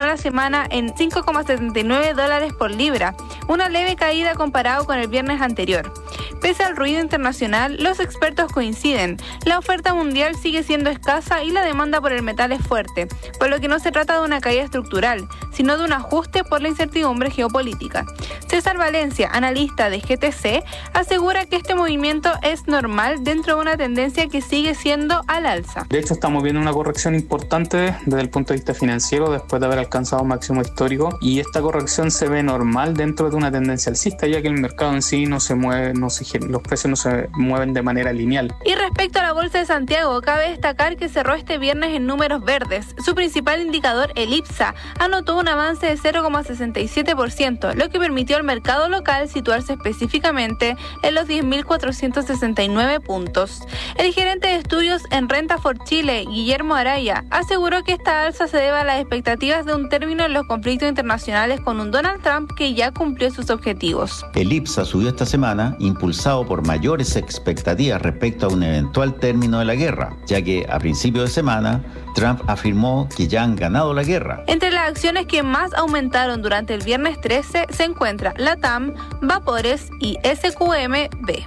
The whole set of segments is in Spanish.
la semana en $5,79 por libra, una leve caída comparado con el viernes anterior. Pese al ruido internacional, los expertos coinciden. La oferta mundial sigue siendo escasa y la demanda por el metal es fuerte, por lo que no se trata de una caída estructural, sino de un ajuste por la incertidumbre geopolítica. César Valencia, analista de GTC, asegura que este movimiento es normal dentro de una tendencia que sigue siendo al alza. De hecho, estamos viendo una corrección importante desde el punto de vista financiero después de haber alcanzado un máximo histórico, y esta corrección se ve normal dentro de una tendencia alcista, ya que el mercado en sí no se mueve, los precios no se mueven de manera lineal. Y respecto a la Bolsa de Santiago, cabe destacar que cerró este viernes en números verdes. Su principal indicador, el IPSA, anotó un avance de 0,67%, lo que permitió al mercado local situarse específicamente en los 10.469 puntos. El gerente de estudios en Renta for Chile, Guillermo Araya, aseguró que esta alza se debe a las expectativas de un término en los conflictos internacionales con un Donald Trump que ya cumplió sus objetivos. El IPSA subió esta semana, impulsado por mayores expectativas respecto a un eventual término de la guerra, ya que a principio de semana Trump afirmó que ya han ganado la guerra. Entre las acciones que más aumentaron durante el viernes 13 se encuentra LATAM, Vapores y SQMB.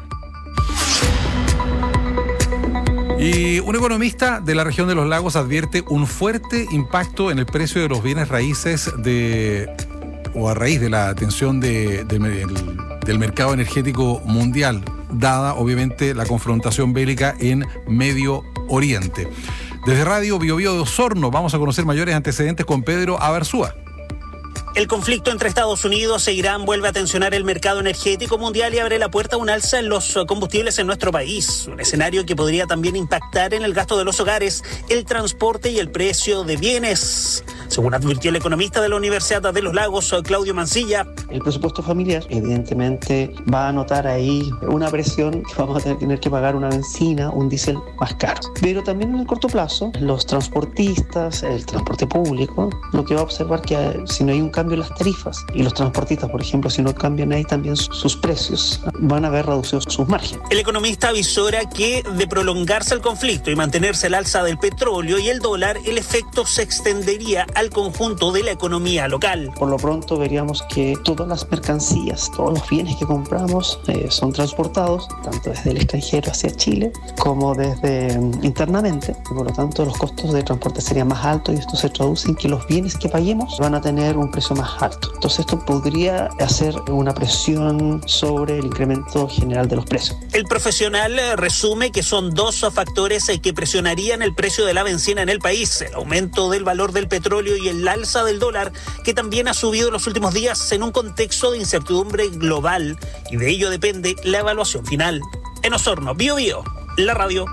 Y un economista de la región de los lagos advierte un fuerte impacto en el precio de los bienes raíces a raíz de la tensión del mercado energético mundial, dada obviamente la confrontación bélica en Medio Oriente. Desde Radio Biobío de Osorno vamos a conocer mayores antecedentes con Pedro Abarzúa. El conflicto entre Estados Unidos e Irán vuelve a tensionar el mercado energético mundial y abre la puerta a un alza en los combustibles en nuestro país. Un escenario que podría también impactar en el gasto de los hogares, el transporte y el precio de bienes. Según advirtió el economista de la Universidad de los Lagos, Claudio Mancilla. El presupuesto familiar evidentemente va a notar ahí una presión que vamos a tener que pagar una benzina, un diésel más caro. Pero también en el corto plazo, los transportistas, el transporte público, lo que va a observar que si no hay un cambio en las tarifas y los transportistas, por ejemplo, si no cambian ahí también sus precios, van a ver reducidos sus márgenes. El economista avisora que de prolongarse el conflicto y mantenerse el alza del petróleo y el dólar, el efecto se extendería al conjunto de la economía local. Por lo pronto veríamos que todas las mercancías, todos los bienes que compramos son transportados tanto desde el extranjero hacia Chile como desde internamente. Por lo tanto, los costos de transporte serían más altos y esto se traduce en que los bienes que paguemos van a tener un precio más alto. Entonces esto podría hacer una presión sobre el incremento general de los precios. El profesional resume que son dos factores que presionarían el precio de la bencina en el país: el aumento del valor del petróleo y el alza del dólar, que también ha subido en los últimos días en un contexto de incertidumbre global, y de ello depende la evaluación final. En Osorno, Biobío, la radio.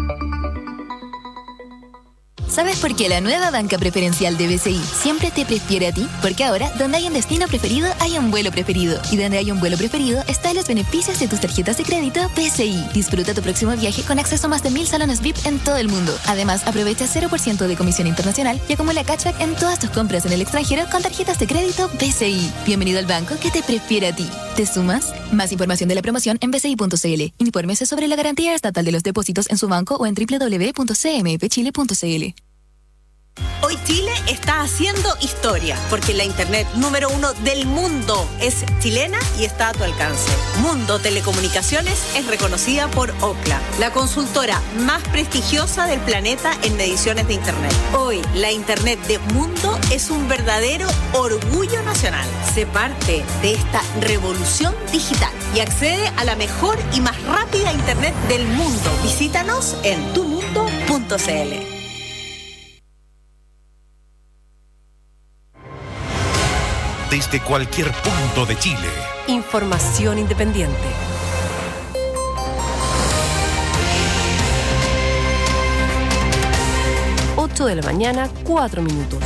¿Sabes por qué la nueva banca preferencial de BCI siempre te prefiere a ti? Porque ahora, donde hay un destino preferido, hay un vuelo preferido. Y donde hay un vuelo preferido, están los beneficios de tus tarjetas de crédito BCI. Disfruta tu próximo viaje con acceso a más de 1000 salones VIP en todo el mundo. Además, aprovecha 0% de comisión internacional y acumula cashback en todas tus compras en el extranjero con tarjetas de crédito BCI. Bienvenido al banco que te prefiere a ti. ¿Te sumas? Más información de la promoción en bci.cl. Infórmese sobre la garantía estatal de los depósitos en su banco o en www.cmfchile.cl. Hoy Chile está haciendo historia, porque la internet número 1 del mundo es chilena y está a tu alcance. Mundo Telecomunicaciones es reconocida por Ookla, la consultora más prestigiosa del planeta en mediciones de internet. Hoy, la internet de Mundo es un verdadero orgullo nacional. Sé parte de esta revolución digital y accede a la mejor y más rápida internet del mundo. Visítanos en tumundo.cl. Desde cualquier punto de Chile. Información independiente. 8 de la mañana, 4 minutos.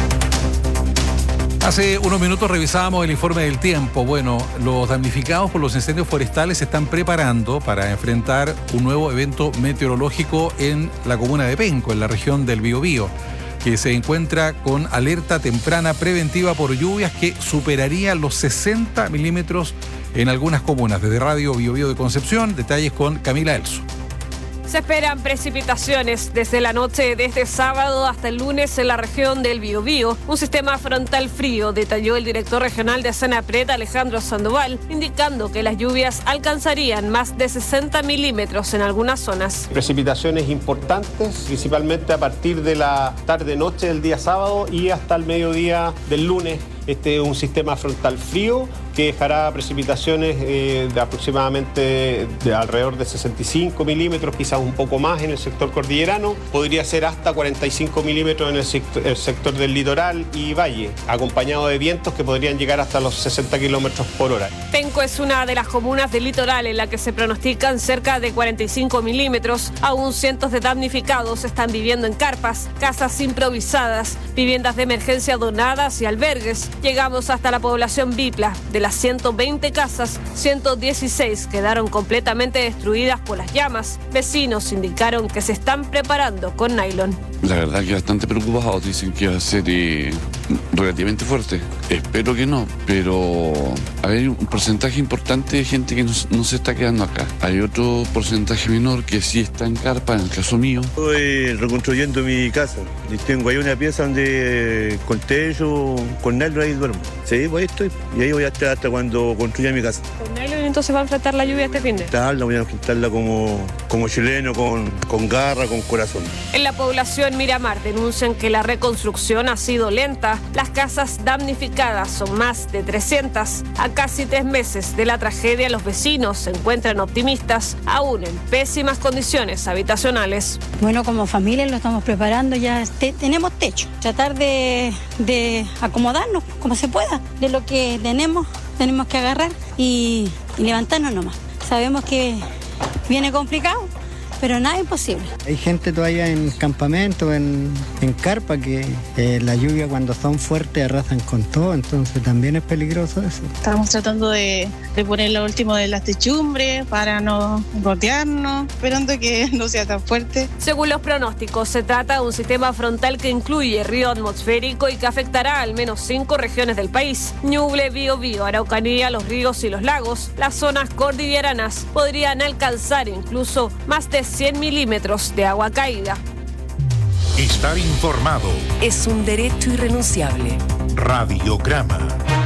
Hace unos minutos revisábamos el informe del tiempo. Bueno, los damnificados por los incendios forestales se están preparando para enfrentar un nuevo evento meteorológico en la comuna de Penco, en la región del Biobío, que se encuentra con alerta temprana preventiva por lluvias que superaría los 60 milímetros en algunas comunas. Desde Radio Biobío de Concepción, detalles con Camila Elso. Se esperan precipitaciones desde la noche de este sábado hasta el lunes en la región del Biobío. Un sistema frontal frío, detalló el director regional de Senapred, Alejandro Sandoval, indicando que las lluvias alcanzarían más de 60 milímetros en algunas zonas. Precipitaciones importantes, principalmente a partir de la tarde-noche del día sábado y hasta el mediodía del lunes. Este es un sistema frontal frío que dejará precipitaciones de aproximadamente de alrededor de 65 milímetros, quizás un poco más en el sector cordillerano. Podría ser hasta 45 milímetros en el sector del litoral y valle, acompañado de vientos que podrían llegar hasta los 60 kilómetros por hora. Penco es una de las comunas del litoral en la que se pronostican cerca de 45 milímetros. Aún cientos de damnificados están viviendo en carpas, casas improvisadas, viviendas de emergencia donadas y albergues. Llegamos hasta la población Bipla. De las 120 casas, 116 quedaron completamente destruidas por las llamas. Vecinos indicaron que se están preparando con nylon. La verdad que bastante preocupados, dicen que va a ser relativamente fuerte. Espero que no, pero hay un porcentaje importante de gente que no se está quedando acá. Hay otro porcentaje menor que sí está en carpa, en el caso mío. Estoy reconstruyendo mi casa y tengo ahí una pieza donde con techo, con nylon ahí duermo. Sí, pues ahí estoy y ahí voy a estar hasta cuando construya mi casa. ¿Con nylon entonces va a enfrentar la lluvia este fin de? Voy a enfrentarla como chileno, con garra, con corazón. En la población Miramar denuncian que la reconstrucción ha sido lenta. Las casas damnificadas son más de 300. A casi 3 meses de la tragedia, los vecinos se encuentran optimistas, aún en pésimas condiciones habitacionales. Bueno, como familia lo estamos preparando, ya tenemos techo. Tratar de acomodarnos como se pueda. De lo que tenemos que agarrar y levantarnos nomás. Sabemos que viene complicado, pero nada imposible. Hay gente todavía en campamento, en carpa, que la lluvia cuando son fuertes arrasan con todo, entonces también es peligroso eso. Estamos tratando de poner lo último de las techumbres para no gotearnos, esperando que no sea tan fuerte. Según los pronósticos, se trata de un sistema frontal que incluye río atmosférico y que afectará al menos 5 regiones del país: Ñuble, Biobío, Araucanía, los ríos y los lagos. Las zonas cordilleranas podrían alcanzar incluso más de 100 milímetros de agua caída. Estar informado es un derecho irrenunciable. Radiograma.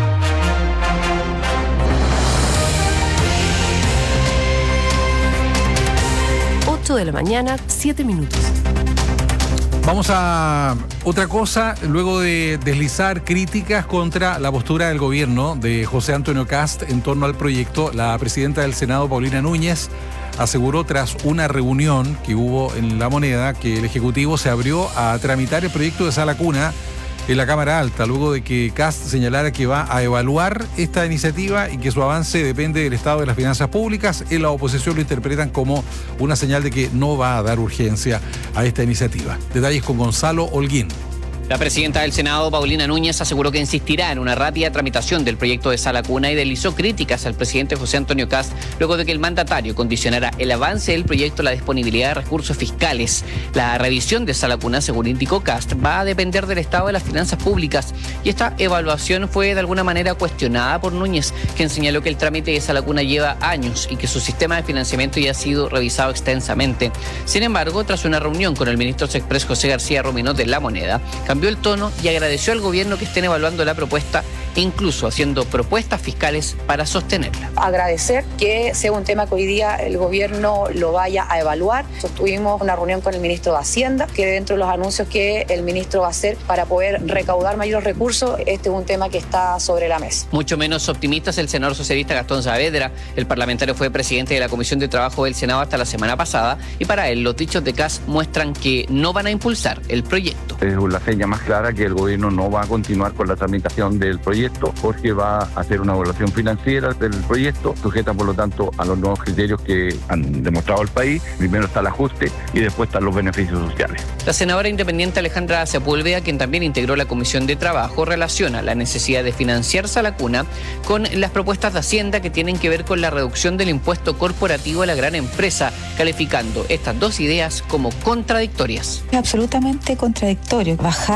De la mañana, 7 minutos. Vamos a otra cosa. Luego de deslizar críticas contra la postura del gobierno de José Antonio Kast en torno al proyecto, la presidenta del Senado, Paulina Núñez, aseguró tras una reunión que hubo en La Moneda que el Ejecutivo se abrió a tramitar el proyecto de Sala Cuna en la Cámara Alta, luego de que Kast señalara que va a evaluar esta iniciativa y que su avance depende del estado de las finanzas públicas. En la oposición lo interpretan como una señal de que no va a dar urgencia a esta iniciativa. Detalles con Gonzalo Holguín. La presidenta del Senado, Paulina Núñez, aseguró que insistirá en una rápida tramitación del proyecto de Sala Cuna y deslizó críticas al presidente José Antonio Kast luego de que el mandatario condicionara el avance del proyecto a la disponibilidad de recursos fiscales. La revisión de Sala Cuna, según indicó Kast, va a depender del estado de las finanzas públicas y esta evaluación fue de alguna manera cuestionada por Núñez, quien señaló que el trámite de Sala Cuna lleva años y que su sistema de financiamiento ya ha sido revisado extensamente. Sin embargo, tras una reunión con el ministro Sexpress José García Ruminot de La Moneda, cambió el tono y agradeció al gobierno que estén evaluando la propuesta e incluso haciendo propuestas fiscales para sostenerla. Agradecer que sea un tema que hoy día el gobierno lo vaya a evaluar. Tuvimos una reunión con el ministro de Hacienda, que dentro de los anuncios que el ministro va a hacer para poder recaudar mayores recursos, este es un tema que está sobre la mesa. Mucho menos optimista es el senador socialista Gastón Saavedra. El parlamentario fue presidente de la Comisión de Trabajo del Senado hasta la semana pasada y para él los dichos de Kast muestran que no van a impulsar el proyecto. Es la seña más clara que el gobierno no va a continuar con la tramitación del proyecto porque va a hacer una evaluación financiera del proyecto, sujeta por lo tanto a los nuevos criterios que han demostrado el país. Primero está el ajuste y después están los beneficios sociales. La senadora independiente Alejandra Sepúlveda, quien también integró la Comisión de Trabajo, relaciona la necesidad de financiar Sala Cuna con las propuestas de Hacienda que tienen que ver con la reducción del impuesto corporativo a la gran empresa, calificando estas dos ideas como contradictorias. Es absolutamente contradictorio bajar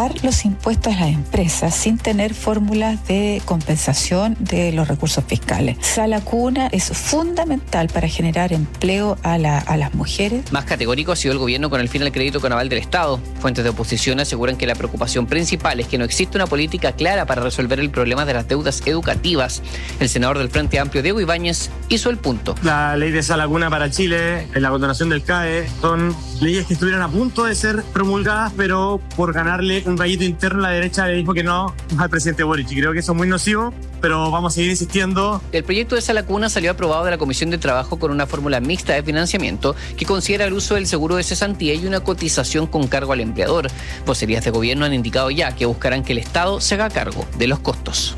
bajar los impuestos a las empresas sin tener fórmulas de compensación de los recursos fiscales. Sala Cuna es fundamental para generar empleo a las mujeres. Más categórico ha sido el gobierno con el fin al crédito con aval del Estado. Fuentes de oposición aseguran que la preocupación principal es que no existe una política clara para resolver el problema de las deudas educativas. El senador del Frente Amplio, Diego Ibáñez, hizo el punto. La ley de Sala Cuna para Chile, la condonación del CAE, son leyes que estuvieron a punto de ser promulgadas, pero por ganarle un rayito interno, la derecha le dijo que no al presidente Boric. Y creo que eso es muy nocivo, pero vamos a seguir insistiendo. El proyecto de Sala Cuna salió aprobado de la Comisión de Trabajo con una fórmula mixta de financiamiento que considera el uso del seguro de cesantía y una cotización con cargo al empleador. Vocerías de gobierno han indicado ya que buscarán que el Estado se haga cargo de los costos.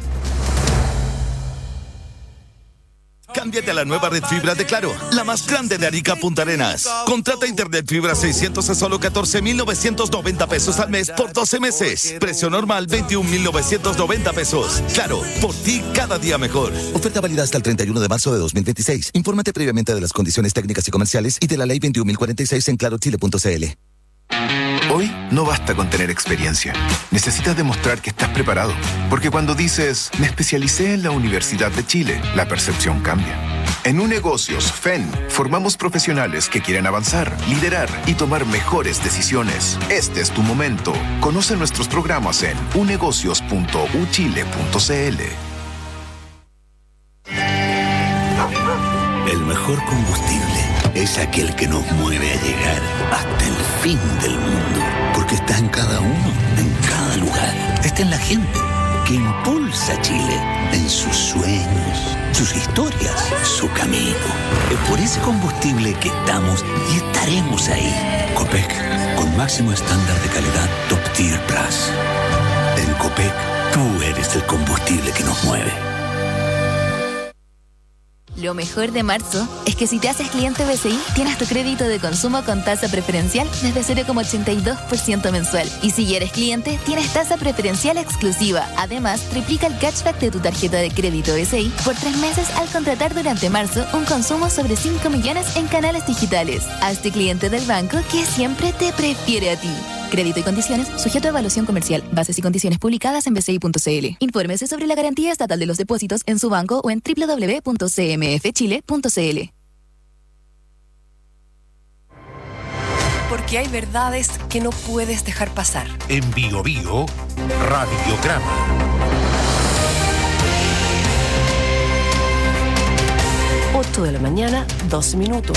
Cámbiate a la nueva red fibra de Claro, la más grande de Arica Punta Arenas. Contrata internet fibra 600 a solo 14,990 pesos al mes por 12 meses. Precio normal 21,990 pesos. Claro, por ti cada día mejor. Oferta válida hasta el 31 de marzo de 2026. Infórmate previamente de las condiciones técnicas y comerciales y de la ley 21.046 en clarochile.cl. Hoy no basta con tener experiencia. Necesitas demostrar que estás preparado. Porque cuando dices, me especialicé en la Universidad de Chile, la percepción cambia. En Unegocios FEN, formamos profesionales que quieren avanzar, liderar y tomar mejores decisiones. Este es tu momento. Conoce nuestros programas en unegocios.uchile.cl. El mejor combustible es aquel que nos mueve a llegar hasta el fin del mundo. Porque está en cada uno, en cada lugar. Está en la gente que impulsa a Chile, en sus sueños, sus historias, su camino. Es por ese combustible que estamos y estaremos ahí. Copec, con máximo estándar de calidad Top Tier Plus. En Copec, tú eres el combustible que nos mueve. Lo mejor de marzo es que si te haces cliente BCI, tienes tu crédito de consumo con tasa preferencial desde 0,82% mensual. Y si eres cliente, tienes tasa preferencial exclusiva. Además, triplica el cashback de tu tarjeta de crédito BCI por 3 meses al contratar durante marzo un consumo sobre 5 millones en canales digitales. Hazte cliente del banco que siempre te prefiere a ti. Crédito y condiciones sujeto a evaluación comercial. Bases y condiciones publicadas en bci.cl. Infórmese sobre la garantía estatal de los depósitos en su banco o en www.cmfchile.cl. Porque hay verdades que no puedes dejar pasar. En Bio Bio, Radiograma. De la mañana, 12 minutos.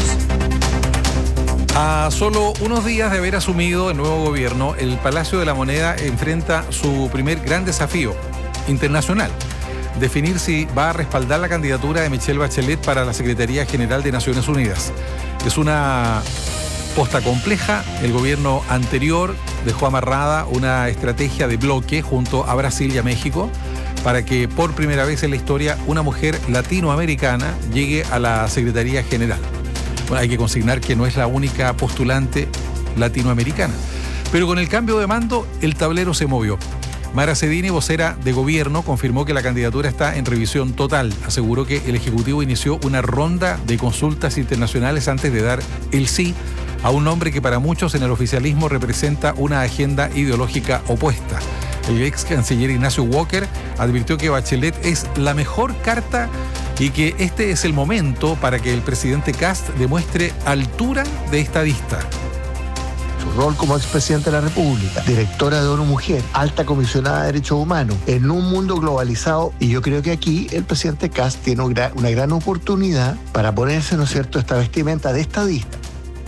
A solo unos días de haber asumido el nuevo gobierno, el Palacio de la Moneda enfrenta su primer gran desafío internacional: definir si va a respaldar la candidatura de Michelle Bachelet para la Secretaría General de Naciones Unidas. Es una posta compleja. El gobierno anterior dejó amarrada una estrategia de bloque junto a Brasil y a México para que por primera vez en la historia una mujer latinoamericana llegue a la Secretaría General. Bueno, hay que consignar que no es la única postulante latinoamericana. Pero con el cambio de mando, el tablero se movió. Mara Cedini, vocera de gobierno, confirmó que la candidatura está en revisión total. Aseguró que el Ejecutivo inició una ronda de consultas internacionales antes de dar el sí a un nombre que para muchos en el oficialismo representa una agenda ideológica opuesta. El ex canciller Ignacio Walker advirtió que Bachelet es la mejor carta y que este es el momento para que el presidente Kast demuestre altura de estadista. Su rol como expresidente de la República, directora de ONU Mujer, alta comisionada de Derechos Humanos, en un mundo globalizado, y yo creo que aquí el presidente Kast tiene una gran oportunidad para ponerse, ¿no es cierto?, esta vestimenta de estadista.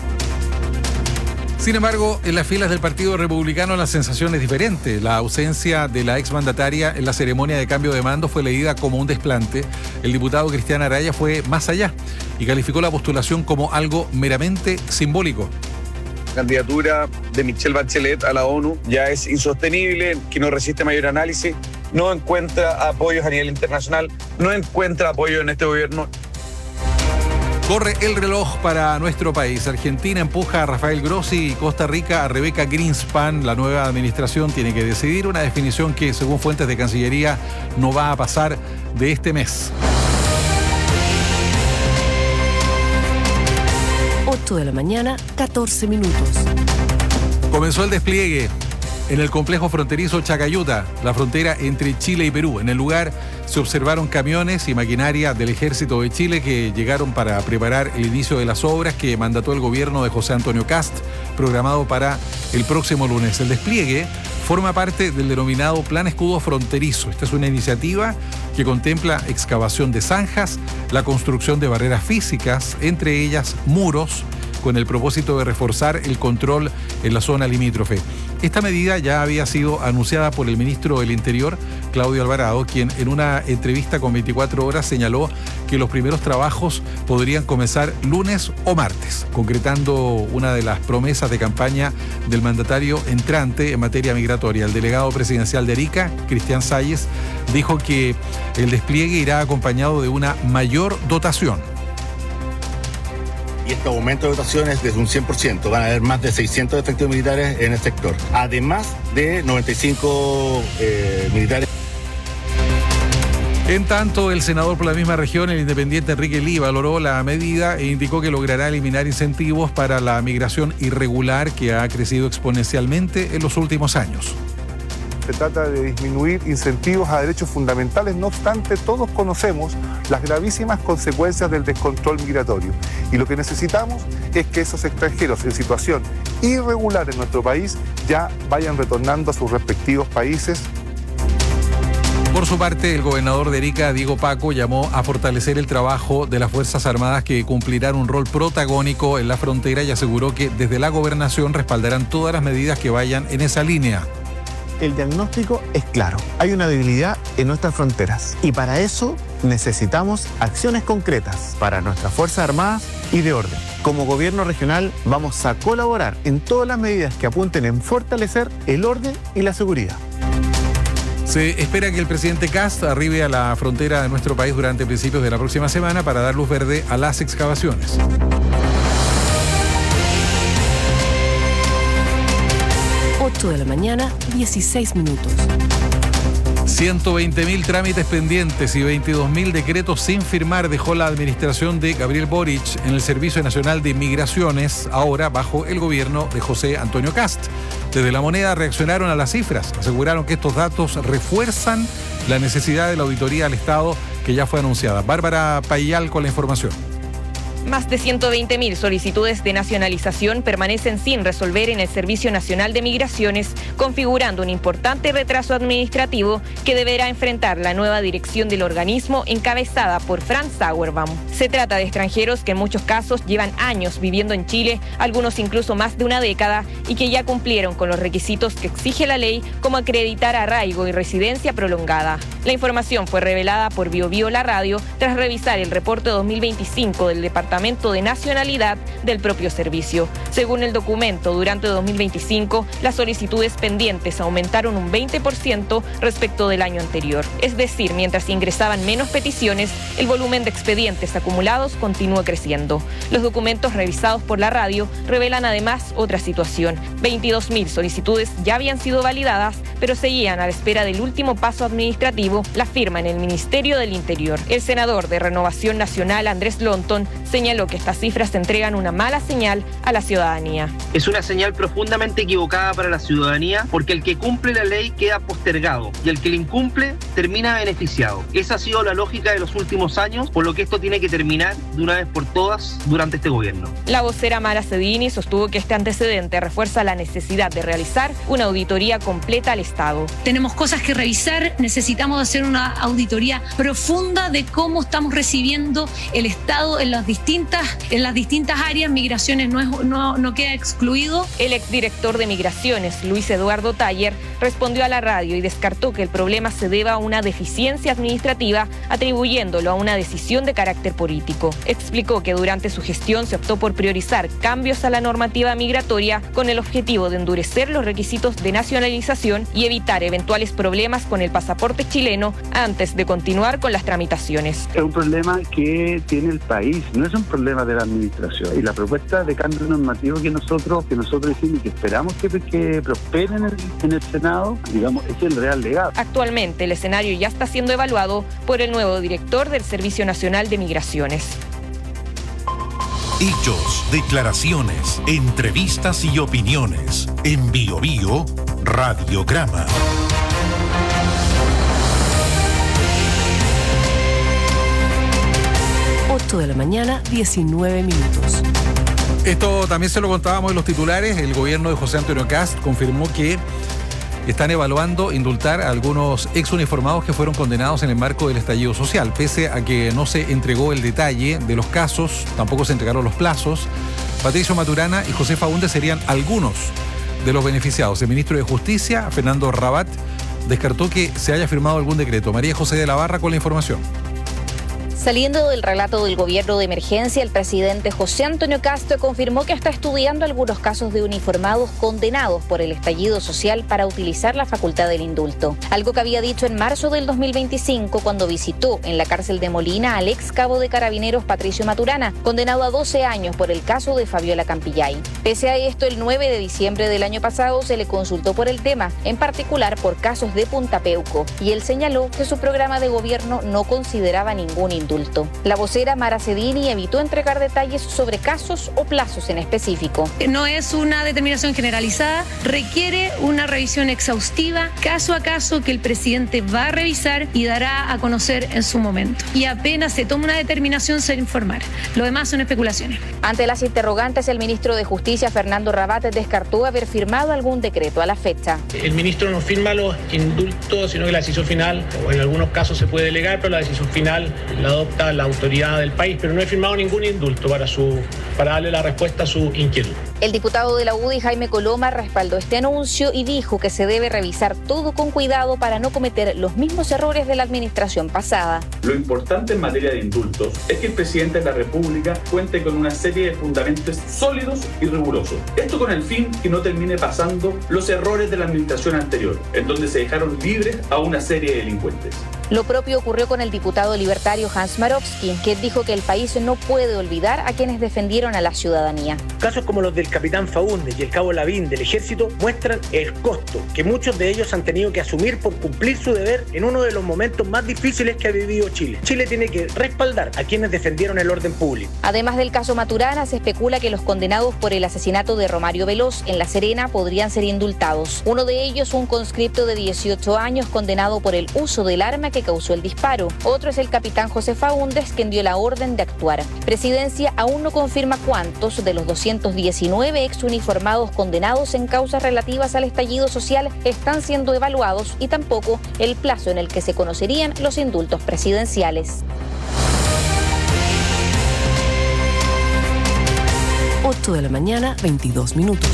Sin embargo, en las filas del Partido Republicano la sensación es diferente. La ausencia de la exmandataria en la ceremonia de cambio de mando fue leída como un desplante. El diputado Cristian Araya fue más allá y calificó la postulación como algo meramente simbólico. La candidatura de Michelle Bachelet a la ONU ya es insostenible, que no resiste mayor análisis, no encuentra apoyos a nivel internacional, no encuentra apoyo en este gobierno. Corre el reloj para nuestro país. Argentina empuja a Rafael Grossi y Costa Rica a Rebeca Greenspan. La nueva administración tiene que decidir una definición que, según fuentes de Cancillería, no va a pasar de este mes. 8 de la mañana, 14 minutos. Comenzó el despliegue En el complejo fronterizo Chacayuta, la frontera entre Chile y Perú. En el lugar se observaron camiones y maquinaria del Ejército de Chile que llegaron para preparar el inicio de las obras que mandató el gobierno de José Antonio Kast, programado para el próximo lunes. El despliegue forma parte del denominado Plan Escudo Fronterizo. Esta es una iniciativa que contempla excavación de zanjas, la construcción de barreras físicas, entre ellas muros, con el propósito de reforzar el control en la zona limítrofe. Esta medida ya había sido anunciada por el ministro del Interior, Claudio Alvarado, quien en una entrevista con 24 horas señaló que los primeros trabajos podrían comenzar lunes o martes, concretando una de las promesas de campaña del mandatario entrante en materia migratoria. El delegado presidencial de Arica, Cristian Salles, dijo que el despliegue irá acompañado de una mayor dotación. Y este aumento de dotaciones es de un 100%. Van a haber más de 600 efectivos militares en el sector, además de 95 militares. En tanto, el senador por la misma región, el independiente Enrique Lee, valoró la medida e indicó que logrará eliminar incentivos para la migración irregular que ha crecido exponencialmente en los últimos años. Se trata de disminuir incentivos a derechos fundamentales, no obstante, todos conocemos las gravísimas consecuencias del descontrol migratorio. Y lo que necesitamos es que esos extranjeros en situación irregular en nuestro país ya vayan retornando a sus respectivos países. Por su parte, el gobernador de Arica, Diego Paco, llamó a fortalecer el trabajo de las Fuerzas Armadas que cumplirán un rol protagónico en la frontera y aseguró que desde la gobernación respaldarán todas las medidas que vayan en esa línea. El diagnóstico es claro. Hay una debilidad en nuestras fronteras y para eso necesitamos acciones concretas para nuestras Fuerzas Armadas y de orden. Como gobierno regional vamos a colaborar en todas las medidas que apunten en fortalecer el orden y la seguridad. Se espera que el presidente Kast arribe a la frontera de nuestro país durante principios de la próxima semana para dar luz verde a las excavaciones. 8 de la mañana, 16 minutos. 120.000 trámites pendientes y 22.000 decretos sin firmar dejó la administración de Gabriel Boric en el Servicio Nacional de Migraciones, ahora bajo el gobierno de José Antonio Kast. Desde La Moneda reaccionaron a las cifras, aseguraron que estos datos refuerzan la necesidad de la auditoría al Estado que ya fue anunciada. Bárbara Payal con la información. Más de 120.000 solicitudes de nacionalización permanecen sin resolver en el Servicio Nacional de Migraciones, configurando un importante retraso administrativo que deberá enfrentar la nueva dirección del organismo encabezada por Franz Sauerbaum. Se trata de extranjeros que en muchos casos llevan años viviendo en Chile, algunos incluso más de una década, y que ya cumplieron con los requisitos que exige la ley, como acreditar arraigo y residencia prolongada. La información fue revelada por BioBio La Radio tras revisar el reporte 2025 del Departamento de Nacionalidad del propio servicio. Según el documento, durante 2025 las solicitudes pendientes aumentaron un 20% respecto del año anterior. Es decir, mientras ingresaban menos peticiones, el volumen de expedientes acumulados continúa creciendo. Los documentos revisados por la radio revelan además otra situación. 22.000 solicitudes ya habían sido validadas, pero seguían a la espera del último paso administrativo, la firma en el Ministerio del Interior. El senador de Renovación Nacional, Andrés Lonton, señaló que estas cifras entregan una mala señal a la ciudadanía. Es una señal profundamente equivocada para la ciudadanía porque el que cumple la ley queda postergado y el que la incumple termina beneficiado. Esa ha sido la lógica de los últimos años, por lo que esto tiene que terminar de una vez por todas durante este gobierno. La vocera Mara Cedini sostuvo que este antecedente refuerza la necesidad de realizar una auditoría completa al Estado. Tenemos cosas que revisar, necesitamos hacer una auditoría profunda de cómo estamos recibiendo el Estado en las distintas áreas. Migraciones no queda excluido. El exdirector de Migraciones, Luis Eduardo Taller, respondió a la radio y descartó que el problema se deba a una deficiencia administrativa, atribuyéndolo a una decisión de carácter político. Explicó que durante su gestión se optó por priorizar cambios a la normativa migratoria con el objetivo de endurecer los requisitos de nacionalización y evitar eventuales problemas con el pasaporte chileno antes de continuar con las tramitaciones. Es un problema que tiene el país, no es un problema de la administración. Y la propuesta de cambio normativo que nosotros hicimos y que esperamos que prospere en el Senado, digamos, es el real legado. Actualmente el escenario ya está siendo evaluado por el nuevo director del Servicio Nacional de Migraciones. Hechos, declaraciones, entrevistas y opiniones. En BioBio Radiograma. De la mañana, 19 minutos. Esto también se lo contábamos en los titulares. El gobierno de José Antonio Kast confirmó que están evaluando indultar a algunos exuniformados que fueron condenados en el marco del estallido social. Pese a que no se entregó el detalle de los casos, tampoco se entregaron los plazos, Patricio Maturana y José Faúndez serían algunos de los beneficiados. El ministro de Justicia, Fernando Rabat, descartó que se haya firmado algún decreto. María José de la Barra con la información. Saliendo del relato del gobierno de emergencia, el presidente José Antonio Kast confirmó que está estudiando algunos casos de uniformados condenados por el estallido social para utilizar la facultad del indulto. Algo que había dicho en marzo del 2025 cuando visitó en la cárcel de Molina al ex cabo de Carabineros Patricio Maturana, condenado a 12 años por el caso de Fabiola Campillay. Pese a esto, el 9 de diciembre del año pasado se le consultó por el tema, en particular por casos de Punta Peuco, y él señaló que su programa de gobierno no consideraba ningún indulto. La vocera Mara Cedini evitó entregar detalles sobre casos o plazos en específico. No es una determinación generalizada, requiere una revisión exhaustiva, caso a caso, que el presidente va a revisar y dará a conocer en su momento. Y apenas se tome una determinación, se informará. Lo demás son especulaciones. Ante las interrogantes, el ministro de Justicia, Fernando Rabat, descartó haber firmado algún decreto a la fecha. El ministro no firma los indultos, sino que la decisión final, o en algunos casos se puede delegar, pero la decisión final la adopta la autoridad del país, pero no he firmado ningún indulto para darle la respuesta a su inquietud. El diputado de la UDI, Jaime Coloma, respaldó este anuncio y dijo que se debe revisar todo con cuidado para no cometer los mismos errores de la administración pasada. Lo importante en materia de indultos es que el presidente de la República cuente con una serie de fundamentos sólidos y rigurosos. Esto con el fin que no termine pasando los errores de la administración anterior, en donde se dejaron libres a una serie de delincuentes. Lo propio ocurrió con el diputado libertario Hans Marowski, que dijo que el país no puede olvidar a quienes defendieron a la ciudadanía. Casos como los del capitán Faúndez y el cabo Lavín del Ejército muestran el costo que muchos de ellos han tenido que asumir por cumplir su deber en uno de los momentos más difíciles que ha vivido Chile. Chile tiene que respaldar a quienes defendieron el orden público. Además del caso Maturana, se especula que los condenados por el asesinato de Romario Veloz en La Serena podrían ser indultados. Uno de ellos, un conscripto de 18 años condenado por el uso del arma que causó el disparo. Otro es el capitán José Faúndez, quien dio la orden de actuar. Presidencia aún no confirma cuántos de los 219 exuniformados condenados en causas relativas al estallido social están siendo evaluados y tampoco el plazo en el que se conocerían los indultos presidenciales. 8 de la mañana, 22 minutos.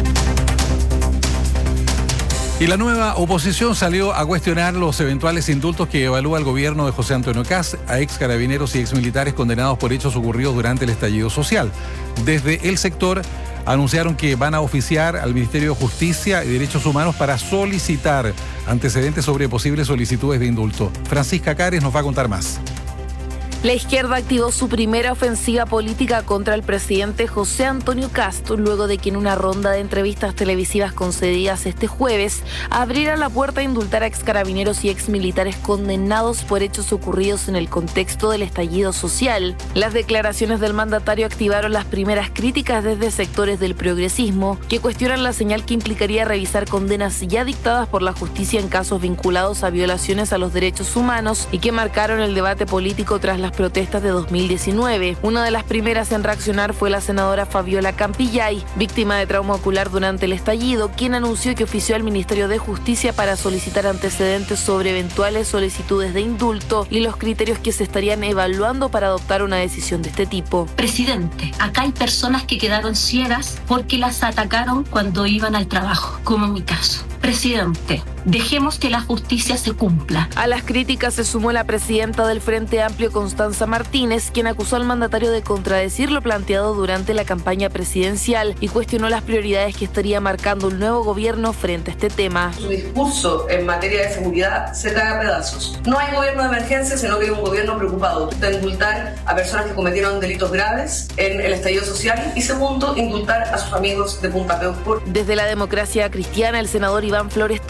Y la nueva oposición salió a cuestionar los eventuales indultos que evalúa el gobierno de José Antonio Kast a ex carabineros y ex militares condenados por hechos ocurridos durante el estallido social. Desde el sector anunciaron que van a oficiar al Ministerio de Justicia y Derechos Humanos para solicitar antecedentes sobre posibles solicitudes de indulto. Francisca Cares nos va a contar más. La izquierda activó su primera ofensiva política contra el presidente José Antonio Kast luego de que en una ronda de entrevistas televisivas concedidas este jueves abriera la puerta a indultar a excarabineros y exmilitares condenados por hechos ocurridos en el contexto del estallido social. Las declaraciones del mandatario activaron las primeras críticas desde sectores del progresismo que cuestionan la señal que implicaría revisar condenas ya dictadas por la justicia en casos vinculados a violaciones a los derechos humanos y que marcaron el debate político tras las protestas de 2019. Una de las primeras en reaccionar fue la senadora Fabiola Campillay, víctima de trauma ocular durante el estallido, quien anunció que ofició al Ministerio de Justicia para solicitar antecedentes sobre eventuales solicitudes de indulto y los criterios que se estarían evaluando para adoptar una decisión de este tipo. Presidente, acá hay personas que quedaron ciegas porque las atacaron cuando iban al trabajo, como en mi caso. Presidente, dejemos que la justicia se cumpla. A las críticas se sumó la presidenta del Frente Amplio, Constanza Martínez, quien acusó al mandatario de contradecir lo planteado durante la campaña presidencial y cuestionó las prioridades que estaría marcando el nuevo gobierno frente a este tema. Su discurso en materia de seguridad se cae a pedazos. No hay gobierno de emergencia, sino que hay un gobierno preocupado de indultar a personas que cometieron delitos graves en el estallido social y segundo, indultar a sus amigos de Punta Peuco. Desde la Democracia Cristiana, el senador Iván Flores también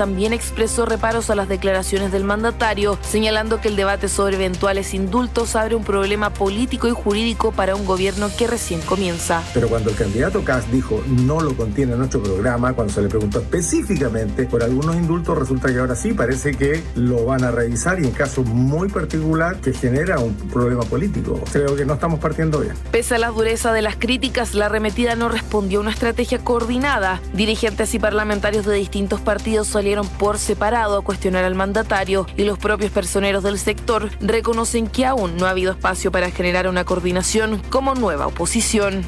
expresó reparos a las declaraciones del mandatario, señalando que el debate sobre eventuales indultos abre un problema político y jurídico para un gobierno que recién comienza. Pero cuando el candidato Kast dijo no lo contiene en nuestro programa, cuando se le preguntó específicamente por algunos indultos, resulta que ahora sí parece que lo van a revisar y en caso muy particular que genera un problema político. Creo que no estamos partiendo bien. Pese a la dureza de las críticas, la arremetida no respondió a una estrategia coordinada. Dirigentes y parlamentarios de distintos partidos salieron por separado a cuestionar al mandatario y los propios personeros del sector reconocen que aún no ha habido espacio para generar una coordinación como nueva oposición.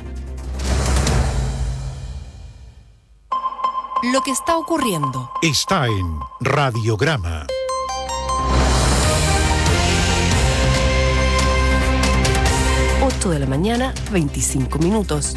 Lo que está ocurriendo está en Radiograma. De la mañana, 25 minutos.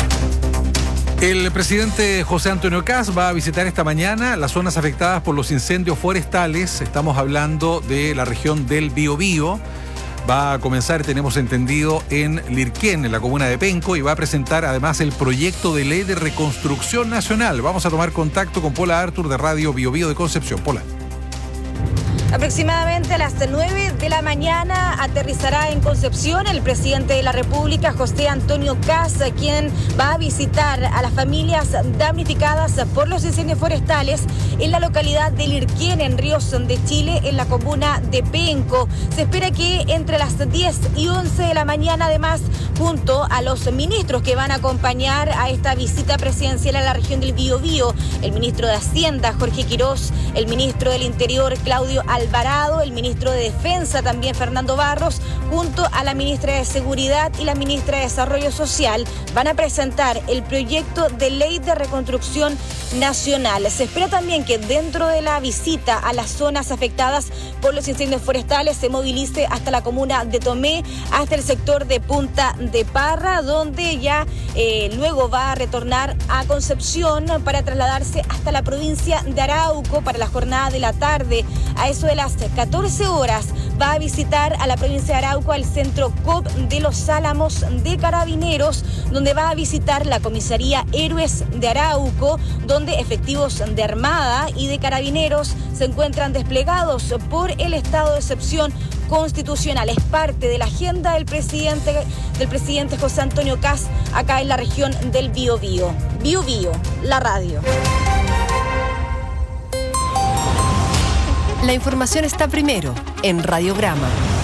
El presidente José Antonio Kast va a visitar esta mañana las zonas afectadas por los incendios forestales. Estamos hablando de la región del Biobío. Va a comenzar, tenemos entendido, en Lirquén, en la comuna de Penco, y va a presentar además el proyecto de ley de reconstrucción nacional. Vamos a tomar contacto con Pola Artur de Radio Biobío de Concepción. Pola. Aproximadamente a las 9 de la mañana aterrizará en Concepción el presidente de la República, José Antonio Kast, quien va a visitar a las familias damnificadas por los incendios forestales en la localidad de Lirquén, en Ríos de Chile, en la comuna de Penco. Se espera que entre las 10 y 11 de la mañana, además, junto a los ministros que van a acompañar a esta visita presidencial a la región del Biobío, el ministro de Hacienda, Jorge Quirós, el ministro del Interior, Claudio Alvarado, el ministro de Defensa también, Fernando Barros, junto a la ministra de Seguridad y la ministra de Desarrollo Social, van a presentar el proyecto de ley de reconstrucción nacional. Se espera también que dentro de la visita a las zonas afectadas por los incendios forestales se movilice hasta la comuna de Tomé, hasta el sector de Punta de Parra, donde ya luego va a retornar a Concepción para trasladarse hasta la provincia de Arauco para la jornada de la tarde. A eso de las 14 horas va a visitar a la provincia de Arauco al centro COP de Los Álamos de Carabineros, donde va a visitar la comisaría Héroes de Arauco, donde efectivos de Armada y de Carabineros se encuentran desplegados por el estado de excepción constitucional. Es parte de la agenda del presidente José Antonio Kast acá en la región del Biobío. Biobío, la radio. La información está primero en Radiograma.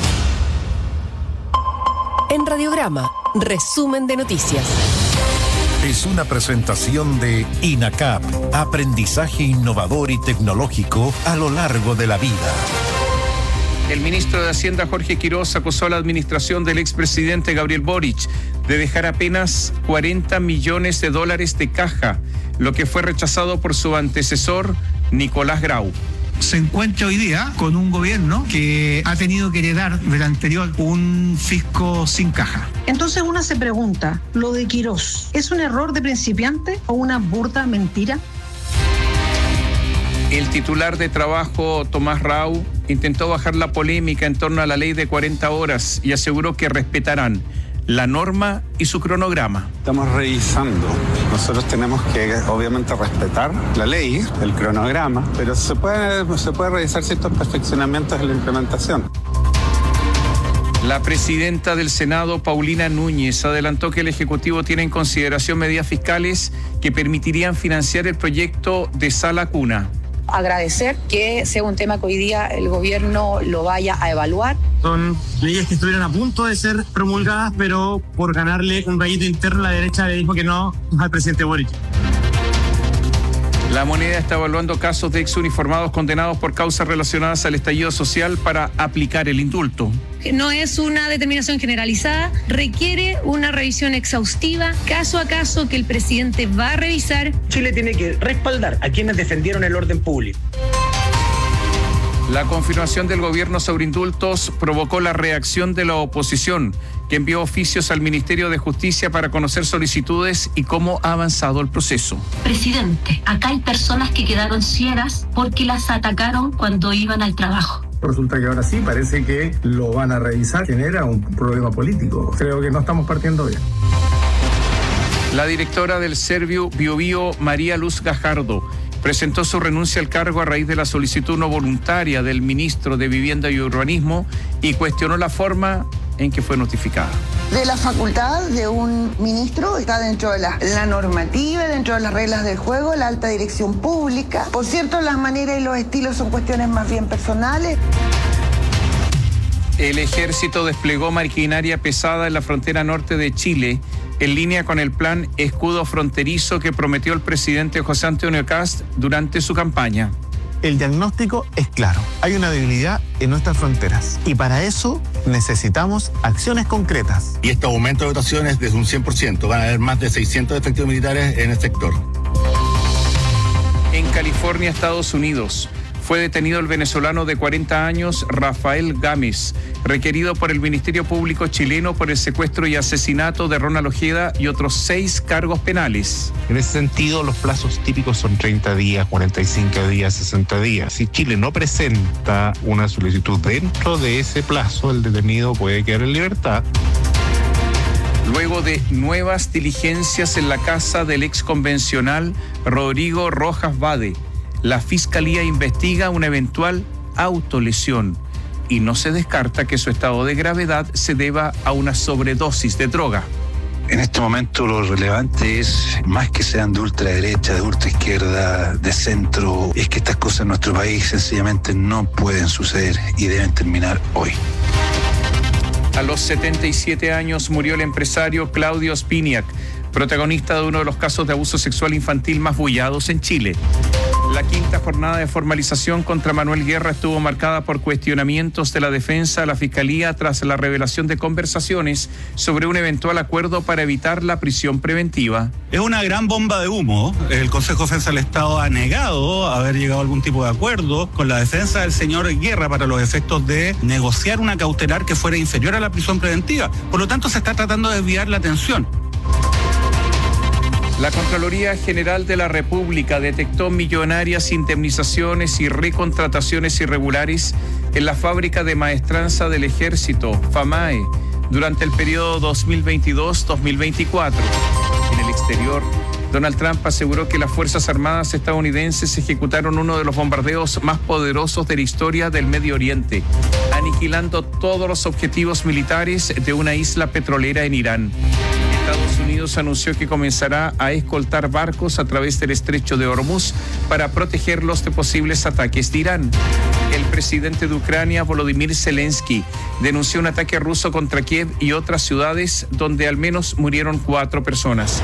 En Radiograma, resumen de noticias. Es una presentación de INACAP, aprendizaje innovador y tecnológico a lo largo de la vida. El ministro de Hacienda, Jorge Quirós, acusó a la administración del expresidente Gabriel Boric de dejar apenas $40 millones de caja, lo que fue rechazado por su antecesor, Nicolás Grau. Se encuentra hoy día con un gobierno que ha tenido que heredar del anterior un fisco sin caja. Entonces uno se pregunta, ¿lo de Quirós es un error de principiante o una burda mentira? El titular de Trabajo, Tomás Rau, intentó bajar la polémica en torno a la ley de 40 horas y aseguró que respetarán la norma y su cronograma. Estamos revisando. Nosotros tenemos que, obviamente, respetar la ley, el cronograma, pero se puede revisar ciertos perfeccionamientos en la implementación. La presidenta del Senado, Paulina Núñez, adelantó que el Ejecutivo tiene en consideración medidas fiscales que permitirían financiar el proyecto de Sala Cuna. Agradecer que sea un tema que hoy día el gobierno lo vaya a evaluar. Son leyes que estuvieron a punto de ser promulgadas, pero por ganarle un rayito interno la derecha le dijo que no al presidente Boric. La Moneda está evaluando casos de exuniformados condenados por causas relacionadas al estallido social para aplicar el indulto. No es una determinación generalizada, requiere una revisión exhaustiva, caso a caso, que el presidente va a revisar. Chile tiene que respaldar a quienes defendieron el orden público. La confirmación del gobierno sobre indultos provocó la reacción de la oposición, que envió oficios al Ministerio de Justicia para conocer solicitudes y cómo ha avanzado el proceso. Presidente, acá hay personas que quedaron ciegas porque las atacaron cuando iban al trabajo. Resulta que ahora sí parece que lo van a revisar, genera un problema político. Creo que no estamos partiendo bien. La directora del Servio Biobío, María Luz Gajardo, presentó su renuncia al cargo a raíz de la solicitud no voluntaria del ministro de Vivienda y Urbanismo y cuestionó la forma en que fue notificada. De la facultad de un ministro está dentro de la normativa, dentro de las reglas del juego, la alta dirección pública. Por cierto, las maneras y los estilos son cuestiones más bien personales. El ejército desplegó maquinaria pesada en la frontera norte de Chile, en línea con el plan Escudo Fronterizo que prometió el presidente José Antonio Kast durante su campaña. El diagnóstico es claro. Hay una debilidad en nuestras fronteras y para eso necesitamos acciones concretas. Y este aumento de dotaciones desde un 100%. Van a haber más de 600 efectivos militares en el sector. En California, Estados Unidos, fue detenido el venezolano de 40 años Rafael Gámez, requerido por el Ministerio Público chileno por el secuestro y asesinato de Ronald Ojeda y otros 6 cargos penales. En ese sentido, los plazos típicos son 30 días, 45 días, 60 días. Si Chile no presenta una solicitud dentro de ese plazo, el detenido puede quedar en libertad. Luego de nuevas diligencias en la casa del exconvencional Rodrigo Rojas Bade, la Fiscalía investiga una eventual autolesión y no se descarta que su estado de gravedad se deba a una sobredosis de droga. En este momento lo relevante es, más que sean de ultraderecha, de ultraizquierda, de centro, es que estas cosas en nuestro país sencillamente no pueden suceder y deben terminar hoy. A los 77 años murió el empresario Claudio Spiniak, protagonista de uno de los casos de abuso sexual infantil más bullados en Chile. La quinta jornada de formalización contra Manuel Guerra estuvo marcada por cuestionamientos de la defensa a la Fiscalía tras la revelación de conversaciones sobre un eventual acuerdo para evitar la prisión preventiva. Es una gran bomba de humo. El Consejo de Defensa del Estado ha negado haber llegado a algún tipo de acuerdo con la defensa del señor Guerra para los efectos de negociar una cautelar que fuera inferior a la prisión preventiva. Por lo tanto, se está tratando de desviar la atención. La Contraloría General de la República detectó millonarias indemnizaciones y recontrataciones irregulares en la fábrica de maestranza del Ejército, FAMAE, durante el periodo 2022-2024. En el exterior, Donald Trump aseguró que las Fuerzas Armadas estadounidenses ejecutaron uno de los bombardeos más poderosos de la historia del Medio Oriente, aniquilando todos los objetivos militares de una isla petrolera en Irán. Estados Unidos anunció que comenzará a escoltar barcos a través del estrecho de Hormuz para protegerlos de posibles ataques de Irán. El presidente de Ucrania, Volodymyr Zelensky, denunció un ataque ruso contra Kiev y otras ciudades donde al menos murieron 4 personas.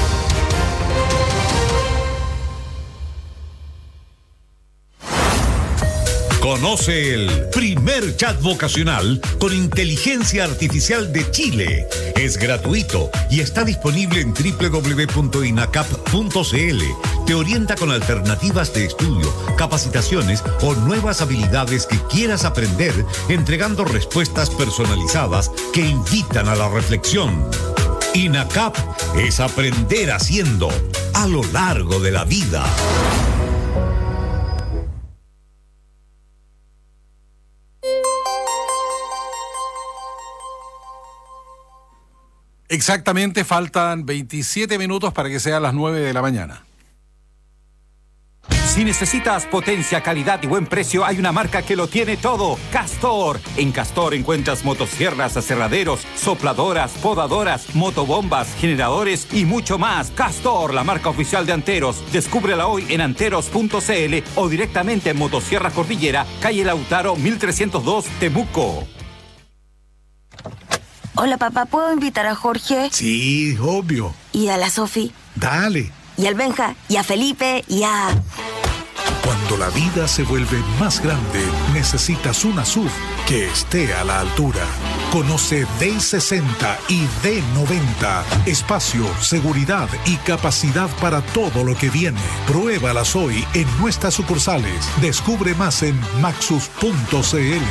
Conoce el primer chat vocacional con inteligencia artificial de Chile. Es gratuito y está disponible en www.inacap.cl. Te orienta con alternativas de estudio, capacitaciones o nuevas habilidades que quieras aprender, entregando respuestas personalizadas que invitan a la reflexión. INACAP es aprender haciendo a lo largo de la vida. Exactamente, faltan 27 minutos para que sean las 9 de la mañana. Si necesitas potencia, calidad y buen precio, hay una marca que lo tiene todo. Castor. En Castor encuentras motosierras, aserraderos, sopladoras, podadoras, motobombas, generadores y mucho más. Castor, la marca oficial de Anteros. Descúbrela hoy en anteros.cl o directamente en Motosierra Cordillera, calle Lautaro 1302, Temuco. Hola, papá, ¿puedo invitar a Jorge? Sí, obvio. ¿Y a la Sofi? Dale. ¿Y al Benja? ¿Y a Felipe? ¿Y a...? Cuando la vida se vuelve más grande, necesitas una SUV que esté a la altura. Conoce D60 y D90. Espacio, seguridad y capacidad para todo lo que viene. Pruébalas hoy en nuestras sucursales. Descubre más en maxus.cl.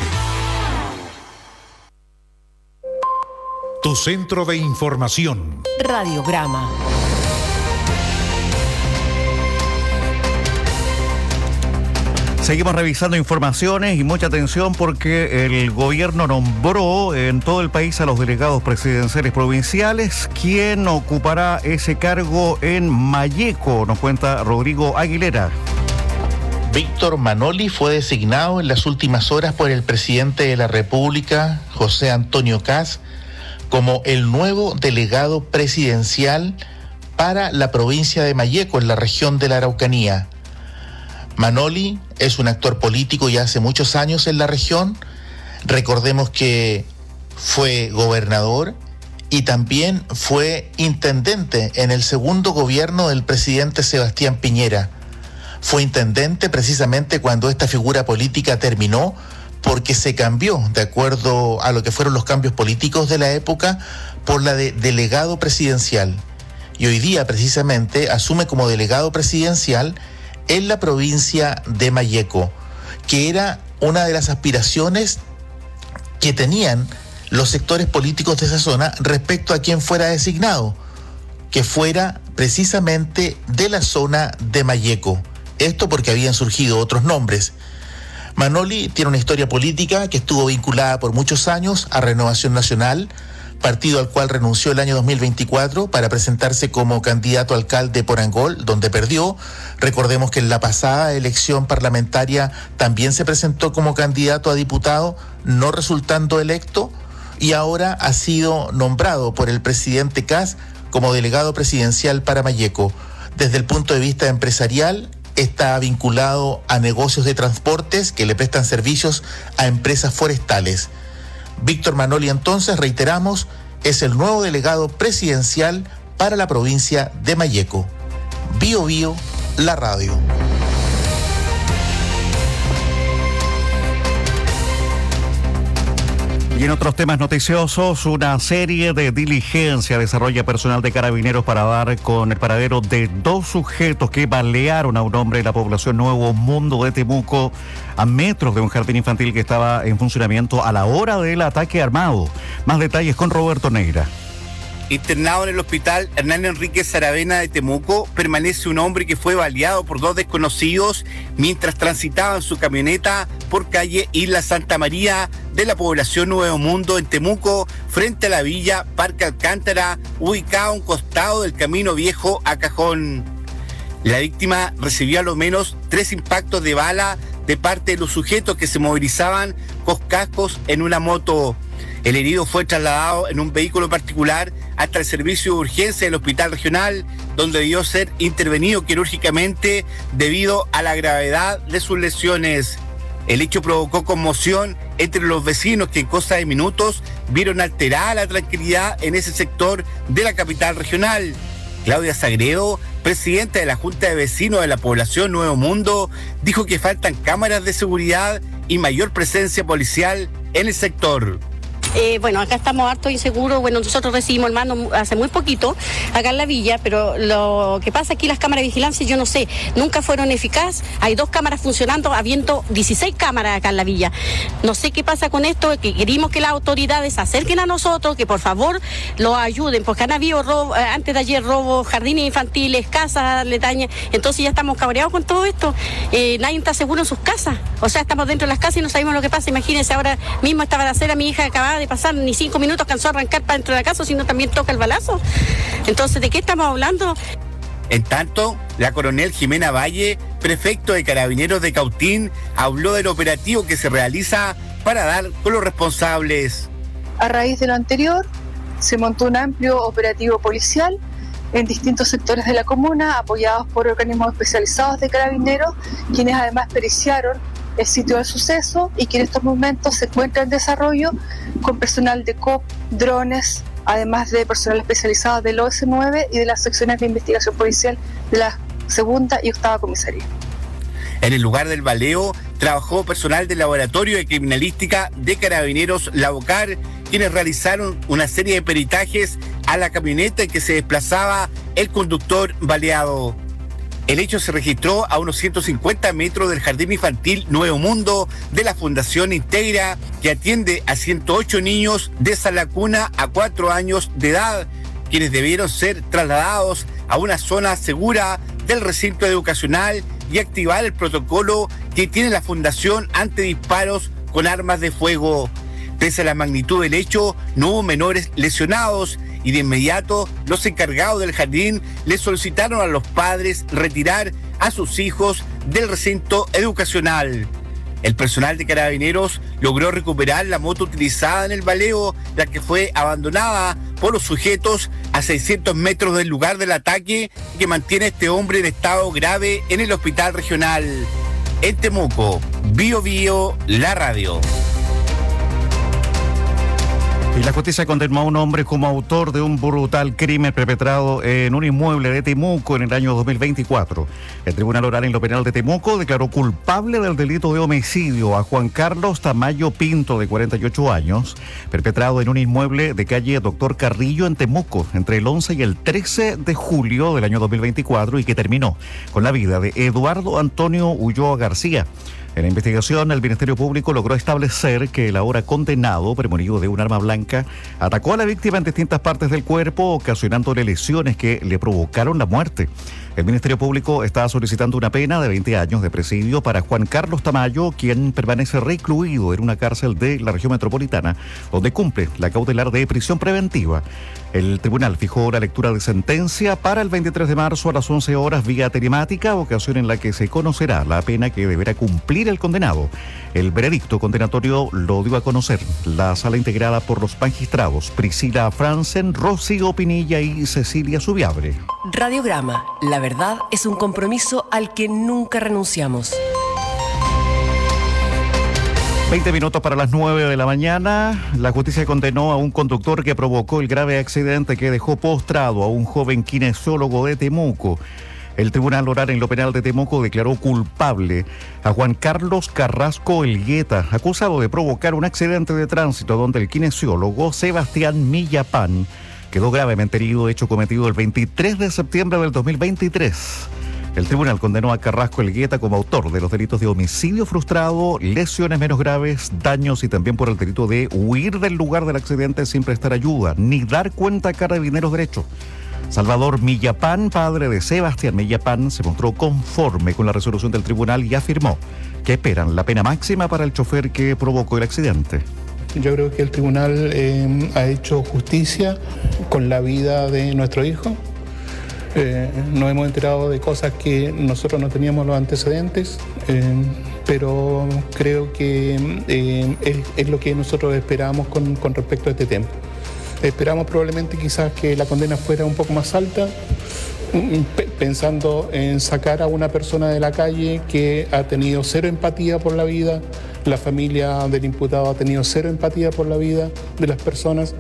Tu centro de información. Radiograma. Seguimos revisando informaciones y mucha atención porque el gobierno nombró en todo el país a los delegados presidenciales provinciales. ¿Quién ocupará ese cargo en Malleco? Nos cuenta Rodrigo Aguilera. Víctor Manoli fue designado en las últimas horas por el presidente de la República, José Antonio Kast, como el nuevo delegado presidencial para la provincia de Malleco, en la región de la Araucanía. Manoli es un actor político ya hace muchos años en la región. Recordemos que fue gobernador y también fue intendente en el segundo gobierno del presidente Sebastián Piñera. Fue intendente precisamente cuando esta figura política terminó, porque se cambió, de acuerdo a lo que fueron los cambios políticos de la época, por la de delegado presidencial. Y hoy día precisamente asume como delegado presidencial en la provincia de Malleco, que era una de las aspiraciones que tenían los sectores políticos de esa zona respecto a quien fuera designado, que fuera precisamente de la zona de Malleco. Esto porque habían surgido otros nombres. Manoli tiene una historia política que estuvo vinculada por muchos años a Renovación Nacional, partido al cual renunció el año 2024 para presentarse como candidato a alcalde por Angol, donde perdió. Recordemos que en la pasada elección parlamentaria también se presentó como candidato a diputado, no resultando electo, y ahora ha sido nombrado por el presidente Kast como delegado presidencial para Malleco. Desde el punto de vista empresarial, está vinculado a negocios de transportes que le prestan servicios a empresas forestales. Víctor Manoli, entonces, reiteramos, es el nuevo delegado presidencial para la provincia de Malleco. Bio Bio, la radio. Y en otros temas noticiosos, una serie de diligencia desarrolla personal de Carabineros para dar con el paradero de 2 sujetos que balearon a un hombre de la población Nuevo Mundo de Temuco a metros de un jardín infantil que estaba en funcionamiento a la hora del ataque armado. Más detalles con Roberto Neira. Internado en el hospital Hernán Enrique Saravena de Temuco, permanece un hombre que fue baleado por 2 desconocidos mientras transitaba en su camioneta por calle Isla Santa María de la población Nuevo Mundo en Temuco, frente a la villa Parque Alcántara, ubicada a un costado del Camino Viejo a Cajón. La víctima recibió a lo menos 3 impactos de bala de parte de los sujetos que se movilizaban con cascos en una moto. El herido fue trasladado en un vehículo particular hasta el servicio de urgencia del hospital regional, donde debió ser intervenido quirúrgicamente debido a la gravedad de sus lesiones. El hecho provocó conmoción entre los vecinos que en cosa de minutos vieron alterada la tranquilidad en ese sector de la capital regional. Claudia Sagredo, presidenta de la Junta de Vecinos de la población Nuevo Mundo, dijo que faltan cámaras de seguridad y mayor presencia policial en el sector. Bueno, acá estamos hartos inseguros. Bueno, nosotros recibimos el mando hace muy poquito acá en la villa, pero lo que pasa aquí, las cámaras de vigilancia, yo no sé, nunca fueron eficaces. Hay 2 cámaras funcionando, habiendo 16 cámaras acá en la villa. No sé qué pasa con esto, que queremos que las autoridades se acerquen a nosotros, que por favor los ayuden, porque han habido robo, antes de ayer robos, jardines infantiles, casas aledañas, entonces ya estamos cabreados con todo esto. Nadie está seguro en sus casas, o sea, estamos dentro de las casas y no sabemos lo que pasa. Imagínense, ahora mismo estaba la acera, mi hija acababa de pasar, ni 5 minutos alcanzó a arrancar para dentro de la casa, sino también toca el balazo. Entonces, ¿de qué estamos hablando? En tanto, la coronel Jimena Valle, prefecto de Carabineros de Cautín, habló del operativo que se realiza para dar con los responsables. A raíz de lo anterior, se montó un amplio operativo policial en distintos sectores de la comuna, apoyados por organismos especializados de Carabineros, quienes además periciaron el sitio del suceso y que en estos momentos se encuentra en desarrollo con personal de COP, drones, además de personal especializado del OS9 y de las secciones de investigación policial de la 2ª y 8ª comisaría. En el lugar del baleo trabajó personal del Laboratorio de Criminalística de Carabineros La Bocar, quienes realizaron una serie de peritajes a la camioneta en que se desplazaba el conductor baleado. El hecho se registró a unos 150 metros del Jardín Infantil Nuevo Mundo de la Fundación Integra, que atiende a 108 niños desde la cuna a 4 años de edad, quienes debieron ser trasladados a una zona segura del recinto educacional y activar el protocolo que tiene la Fundación ante disparos con armas de fuego. Pese a la magnitud del hecho, no hubo menores lesionados y de inmediato los encargados del jardín le solicitaron a los padres retirar a sus hijos del recinto educacional. El personal de Carabineros logró recuperar la moto utilizada en el baleo, la que fue abandonada por los sujetos a 600 metros del lugar del ataque, que mantiene a este hombre en estado grave en el hospital regional. En Temuco, Bio Bio, la radio. Y la justicia condenó a un hombre como autor de un brutal crimen perpetrado en un inmueble de Temuco en el año 2024. El Tribunal Oral en lo Penal de Temuco declaró culpable del delito de homicidio a Juan Carlos Tamayo Pinto, de 48 años, perpetrado en un inmueble de calle Doctor Carrillo en Temuco entre el 11 y el 13 de julio del año 2024 y que terminó con la vida de Eduardo Antonio Ulloa García. En la investigación, el Ministerio Público logró establecer que el ahora condenado, premonido de un arma blanca, atacó a la víctima en distintas partes del cuerpo, ocasionándole lesiones que le provocaron la muerte. El Ministerio Público está solicitando una pena de 20 años de presidio para Juan Carlos Tamayo, quien permanece recluido en una cárcel de la región metropolitana, donde cumple la cautelar de prisión preventiva. El tribunal fijó la lectura de sentencia para el 23 de marzo a las 11 horas vía telemática, ocasión en la que se conocerá la pena que deberá cumplir el condenado. El veredicto condenatorio lo dio a conocer la sala integrada por los magistrados Priscila Franzen, Rocío Pinilla y Cecilia Subiabre. Radiograma. La verdad es un compromiso al que nunca renunciamos. 20 minutos para las 9 de la mañana. La justicia condenó a un conductor que provocó el grave accidente que dejó postrado a un joven kinesiólogo de Temuco. El Tribunal Oral en lo Penal de Temuco declaró culpable a Juan Carlos Carrasco Elgueta, acusado de provocar un accidente de tránsito donde el kinesiólogo Sebastián Millapán quedó gravemente herido, hecho cometido el 23 de septiembre del 2023. El tribunal condenó a Carrasco Elgueta como autor de los delitos de homicidio frustrado, lesiones menos graves, daños y también por el delito de huir del lugar del accidente sin prestar ayuda ni dar cuenta a Carabineros Derecho. Salvador Millapán, padre de Sebastián Millapán, se mostró conforme con la resolución del tribunal y afirmó que esperan la pena máxima para el chofer que provocó el accidente. Yo creo que el tribunal ha hecho justicia con la vida de nuestro hijo. Nos hemos enterado de cosas que nosotros no teníamos los antecedentes, pero creo que es lo que nosotros esperamos con respecto a este tema. Esperamos probablemente quizás que la condena fuera un poco más alta, pensando en sacar a una persona de la calle que ha tenido cero empatía por la vida. La familia del imputado ha tenido cero empatía por la vida de las personas.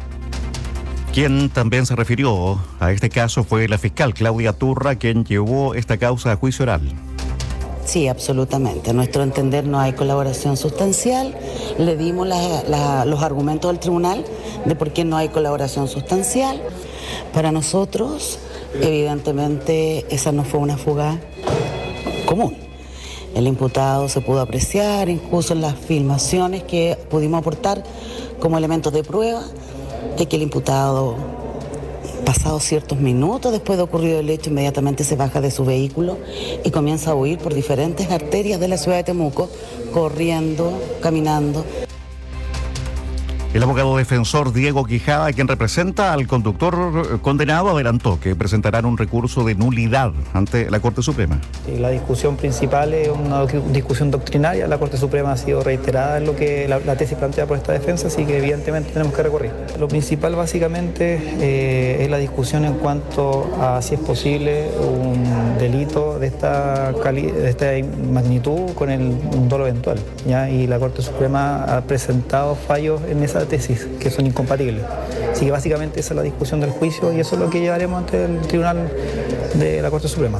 Quien también se refirió a este caso fue la fiscal Claudia Turra, quien llevó esta causa a juicio oral. Sí, absolutamente. A nuestro entender no hay colaboración sustancial. Le dimos los argumentos del tribunal de por qué no hay colaboración sustancial. Para nosotros, evidentemente, esa no fue una fuga común. El imputado se pudo apreciar, incluso en las filmaciones que pudimos aportar como elementos de prueba, de que el imputado, pasados ciertos minutos después de ocurrido el hecho, inmediatamente se baja de su vehículo y comienza a huir por diferentes arterias de la ciudad de Temuco, corriendo, caminando. El abogado defensor Diego Quijada, quien representa al conductor condenado, adelantó que presentarán un recurso de nulidad ante la Corte Suprema. La discusión principal es una discusión doctrinaria. La Corte Suprema ha sido reiterada en lo que la tesis plantea por esta defensa, así que evidentemente tenemos que recurrir. Lo principal básicamente es la discusión en cuanto a si es posible un delito de esta magnitud con un dolo eventual, ¿ya? Y la Corte Suprema ha presentado fallos en esa tesis que son incompatibles. Así que básicamente esa es la discusión del juicio y eso es lo que llevaremos ante el Tribunal de la Corte Suprema.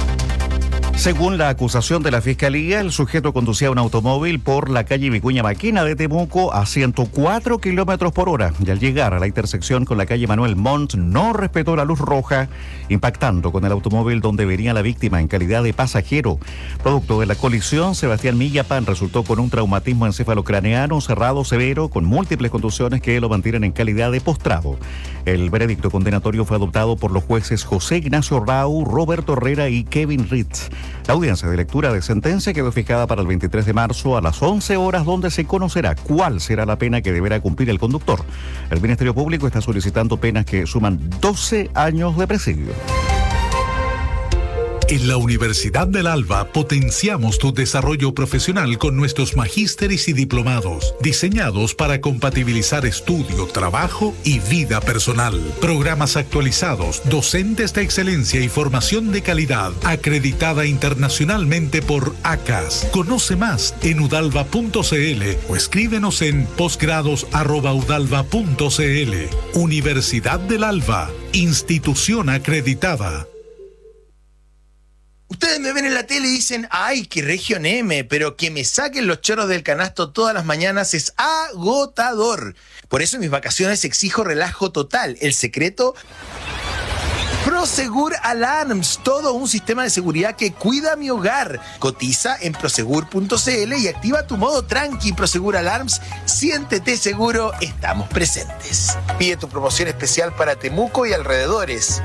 Según la acusación de la Fiscalía, el sujeto conducía un automóvil por la calle Vicuña Maquina de Temuco a 104 kilómetros por hora y al llegar a la intersección con la calle Manuel Montt no respetó la luz roja, impactando con el automóvil donde venía la víctima en calidad de pasajero. Producto de la colisión, Sebastián Millapán resultó con un traumatismo encefalocraneano cerrado severo con múltiples contusiones que lo mantienen en calidad de postrado. El veredicto condenatorio fue adoptado por los jueces José Ignacio Rau, Roberto Herrera y Kevin Ritz. La audiencia de lectura de sentencia quedó fijada para el 23 de marzo a las 11 horas, donde se conocerá cuál será la pena que deberá cumplir el conductor. El Ministerio Público está solicitando penas que suman 12 años de presidio. En la Universidad del Alba potenciamos tu desarrollo profesional con nuestros magísteres y diplomados, diseñados para compatibilizar estudio, trabajo y vida personal. Programas actualizados, docentes de excelencia y formación de calidad, acreditada internacionalmente por ACAS. Conoce más en udalva.cl o escríbenos en posgrados@udalva.cl. Universidad del Alba, institución acreditada. Ustedes me ven en la tele y dicen, ¡ay, qué Región M! Pero que me saquen los choros del canasto todas las mañanas es agotador. Por eso en mis vacaciones exijo relajo total. El secreto... Prosegur Alarms, todo un sistema de seguridad que cuida mi hogar. Cotiza en prosegur.cl y activa tu modo tranqui. Prosegur Alarms, siéntete seguro, estamos presentes. Pide tu promoción especial para Temuco y alrededores.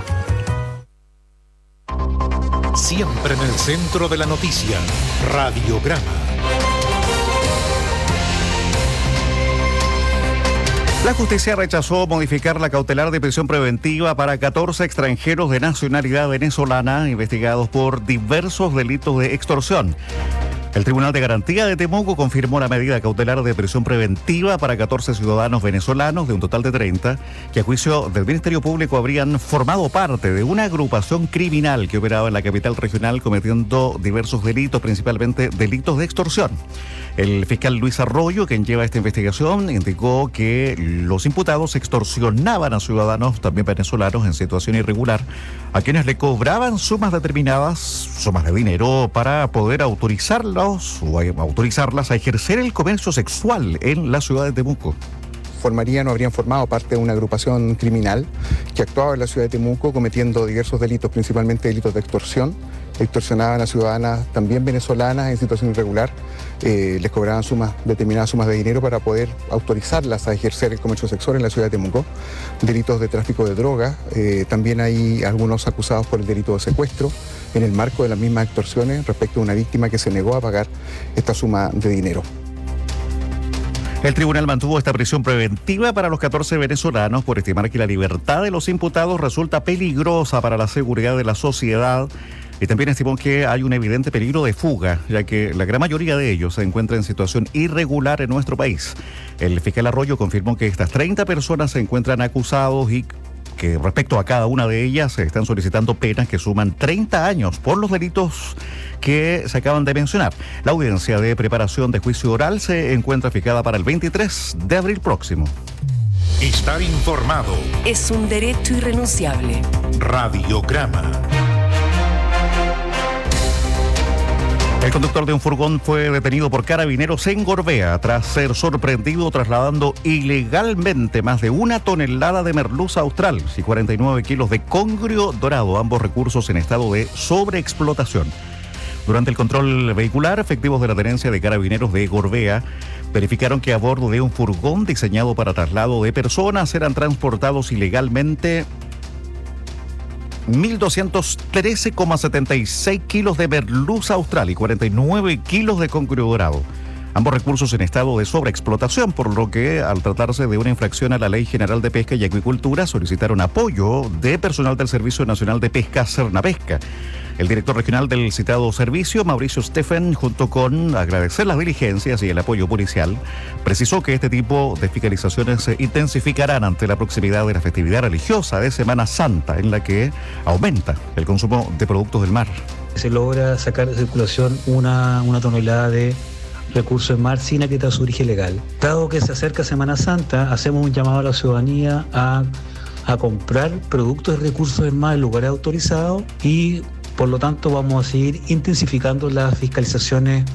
Siempre en el centro de la noticia, Radiograma. La justicia rechazó modificar la cautelar de prisión preventiva para 14 extranjeros de nacionalidad venezolana investigados por diversos delitos de extorsión. El Tribunal de Garantía de Temuco confirmó la medida cautelar de prisión preventiva para 14 ciudadanos venezolanos de un total de 30, que a juicio del Ministerio Público habrían formado parte de una agrupación criminal que operaba en la capital regional cometiendo diversos delitos, principalmente delitos de extorsión. El fiscal Luis Arroyo, quien lleva esta investigación, indicó que los imputados extorsionaban a ciudadanos también venezolanos en situación irregular, a quienes le cobraban sumas determinadas, sumas de dinero, para poder autorizarlas a ejercer el comercio sexual en la ciudad de Temuco. Formarían o habrían formado parte de una agrupación criminal que actuaba en la ciudad de Temuco cometiendo diversos delitos, principalmente delitos de extorsión. Extorsionaban a ciudadanas también venezolanas en situación irregular, les cobraban determinadas sumas de dinero para poder autorizarlas a ejercer el comercio sexual en la ciudad de Temuco. Delitos de tráfico de drogas, también hay algunos acusados por el delito de secuestro en el marco de las mismas extorsiones respecto a una víctima que se negó a pagar esta suma de dinero. El tribunal mantuvo esta prisión preventiva para los 14 venezolanos por estimar que la libertad de los imputados resulta peligrosa para la seguridad de la sociedad, y también estimó que hay un evidente peligro de fuga, ya que la gran mayoría de ellos se encuentra en situación irregular en nuestro país. El fiscal Arroyo confirmó que estas 30 personas se encuentran acusados y que respecto a cada una de ellas se están solicitando penas que suman 30 años por los delitos que se acaban de mencionar. La audiencia de preparación de juicio oral se encuentra fijada para el 23 de abril próximo. Estar informado es un derecho irrenunciable. Radiograma. El conductor de un furgón fue detenido por carabineros en Gorbea tras ser sorprendido trasladando ilegalmente más de 1 tonelada de merluza austral y 49 kilos de congrio dorado, ambos recursos en estado de sobreexplotación. Durante el control vehicular, efectivos de la tenencia de carabineros de Gorbea verificaron que a bordo de un furgón diseñado para traslado de personas eran transportados ilegalmente 1.213,76 kilos de merluza austral y 49 kilos de congrio dorado. Ambos recursos en estado de sobreexplotación, por lo que, al tratarse de una infracción a la Ley General de Pesca y Acuicultura, solicitaron apoyo de personal del Servicio Nacional de Pesca, Cernapesca. El director regional del citado servicio, Mauricio Steffen, junto con agradecer las diligencias y el apoyo policial, precisó que este tipo de fiscalizaciones se intensificarán ante la proximidad de la festividad religiosa de Semana Santa, en la que aumenta el consumo de productos del mar. Se logra sacar de circulación una tonelada de recursos en mar sin acreditar su origen legal. Dado que se acerca Semana Santa, hacemos un llamado a la ciudadanía a comprar productos de recursos en mar en lugares autorizados y por lo tanto vamos a seguir intensificando las fiscalizaciones.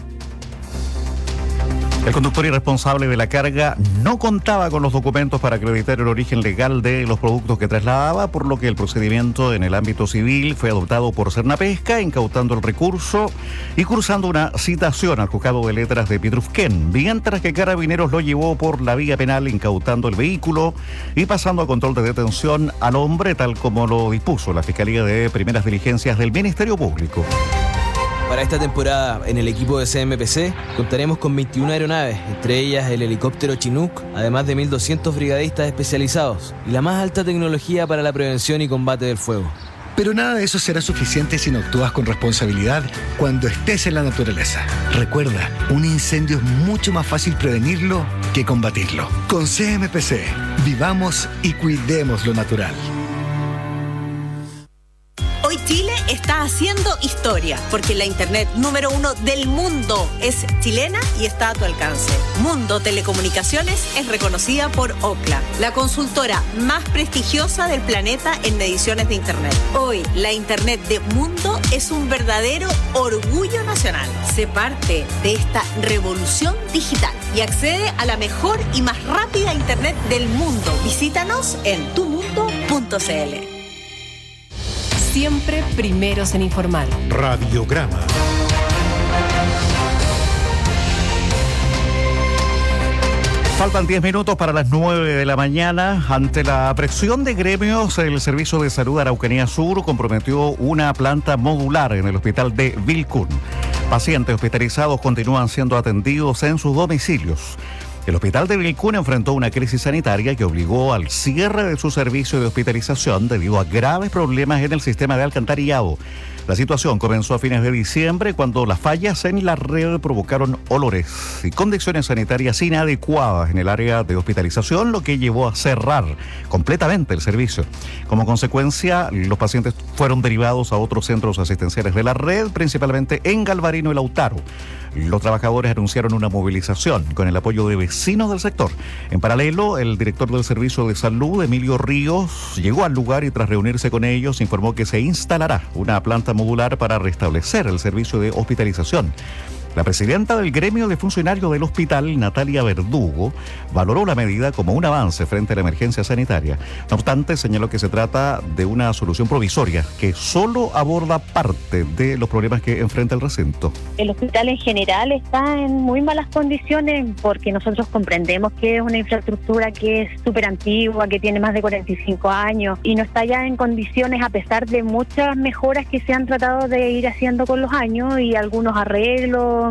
El conductor irresponsable de la carga no contaba con los documentos para acreditar el origen legal de los productos que trasladaba, por lo que el procedimiento en el ámbito civil fue adoptado por Cernapesca, incautando el recurso y cursando una citación al juzgado de letras de Pitrufquén, mientras que Carabineros lo llevó por la vía penal, incautando el vehículo y pasando a control de detención al hombre, tal como lo dispuso la Fiscalía de Primeras Diligencias del Ministerio Público. Para esta temporada, en el equipo de CMPC, contaremos con 21 aeronaves, entre ellas el helicóptero Chinook, además de 1.200 brigadistas especializados y la más alta tecnología para la prevención y combate del fuego. Pero nada de eso será suficiente si no actúas con responsabilidad cuando estés en la naturaleza. Recuerda, un incendio es mucho más fácil prevenirlo que combatirlo. Con CMPC, vivamos y cuidemos lo natural. Hoy Chile está haciendo historia, porque la internet número 1 del mundo es chilena y está a tu alcance. Mundo Telecomunicaciones es reconocida por Ookla, la consultora más prestigiosa del planeta en mediciones de internet. Hoy, la internet de Mundo es un verdadero orgullo nacional. Sé parte de esta revolución digital y accede a la mejor y más rápida internet del mundo. Visítanos en tumundo.cl. Siempre primeros en informar. Radiograma. Faltan 10 minutos para las 9 de la mañana. Ante la presión de gremios, el Servicio de Salud de Araucanía Sur comprometió una planta modular en el hospital de Vilcún. Pacientes hospitalizados continúan siendo atendidos en sus domicilios. El hospital de Vilcún enfrentó una crisis sanitaria que obligó al cierre de su servicio de hospitalización debido a graves problemas en el sistema de alcantarillado. La situación comenzó a fines de diciembre cuando las fallas en la red provocaron olores y condiciones sanitarias inadecuadas en el área de hospitalización, lo que llevó a cerrar completamente el servicio. Como consecuencia, los pacientes fueron derivados a otros centros asistenciales de la red, principalmente en Galvarino y Lautaro. Los trabajadores anunciaron una movilización con el apoyo de vecinos del sector. En paralelo, el director del Servicio de Salud, Emilio Ríos, llegó al lugar y tras reunirse con ellos informó que se instalará una planta modular para restablecer el servicio de hospitalización. La presidenta del gremio de funcionarios del hospital, Natalia Verdugo, valoró la medida como un avance frente a la emergencia sanitaria. No obstante, señaló que se trata de una solución provisoria que solo aborda parte de los problemas que enfrenta el recinto. El hospital en general está en muy malas condiciones porque nosotros comprendemos que es una infraestructura que es súper antigua, que tiene más de 45 años y no está ya en condiciones a pesar de muchas mejoras que se han tratado de ir haciendo con los años y algunos arreglos.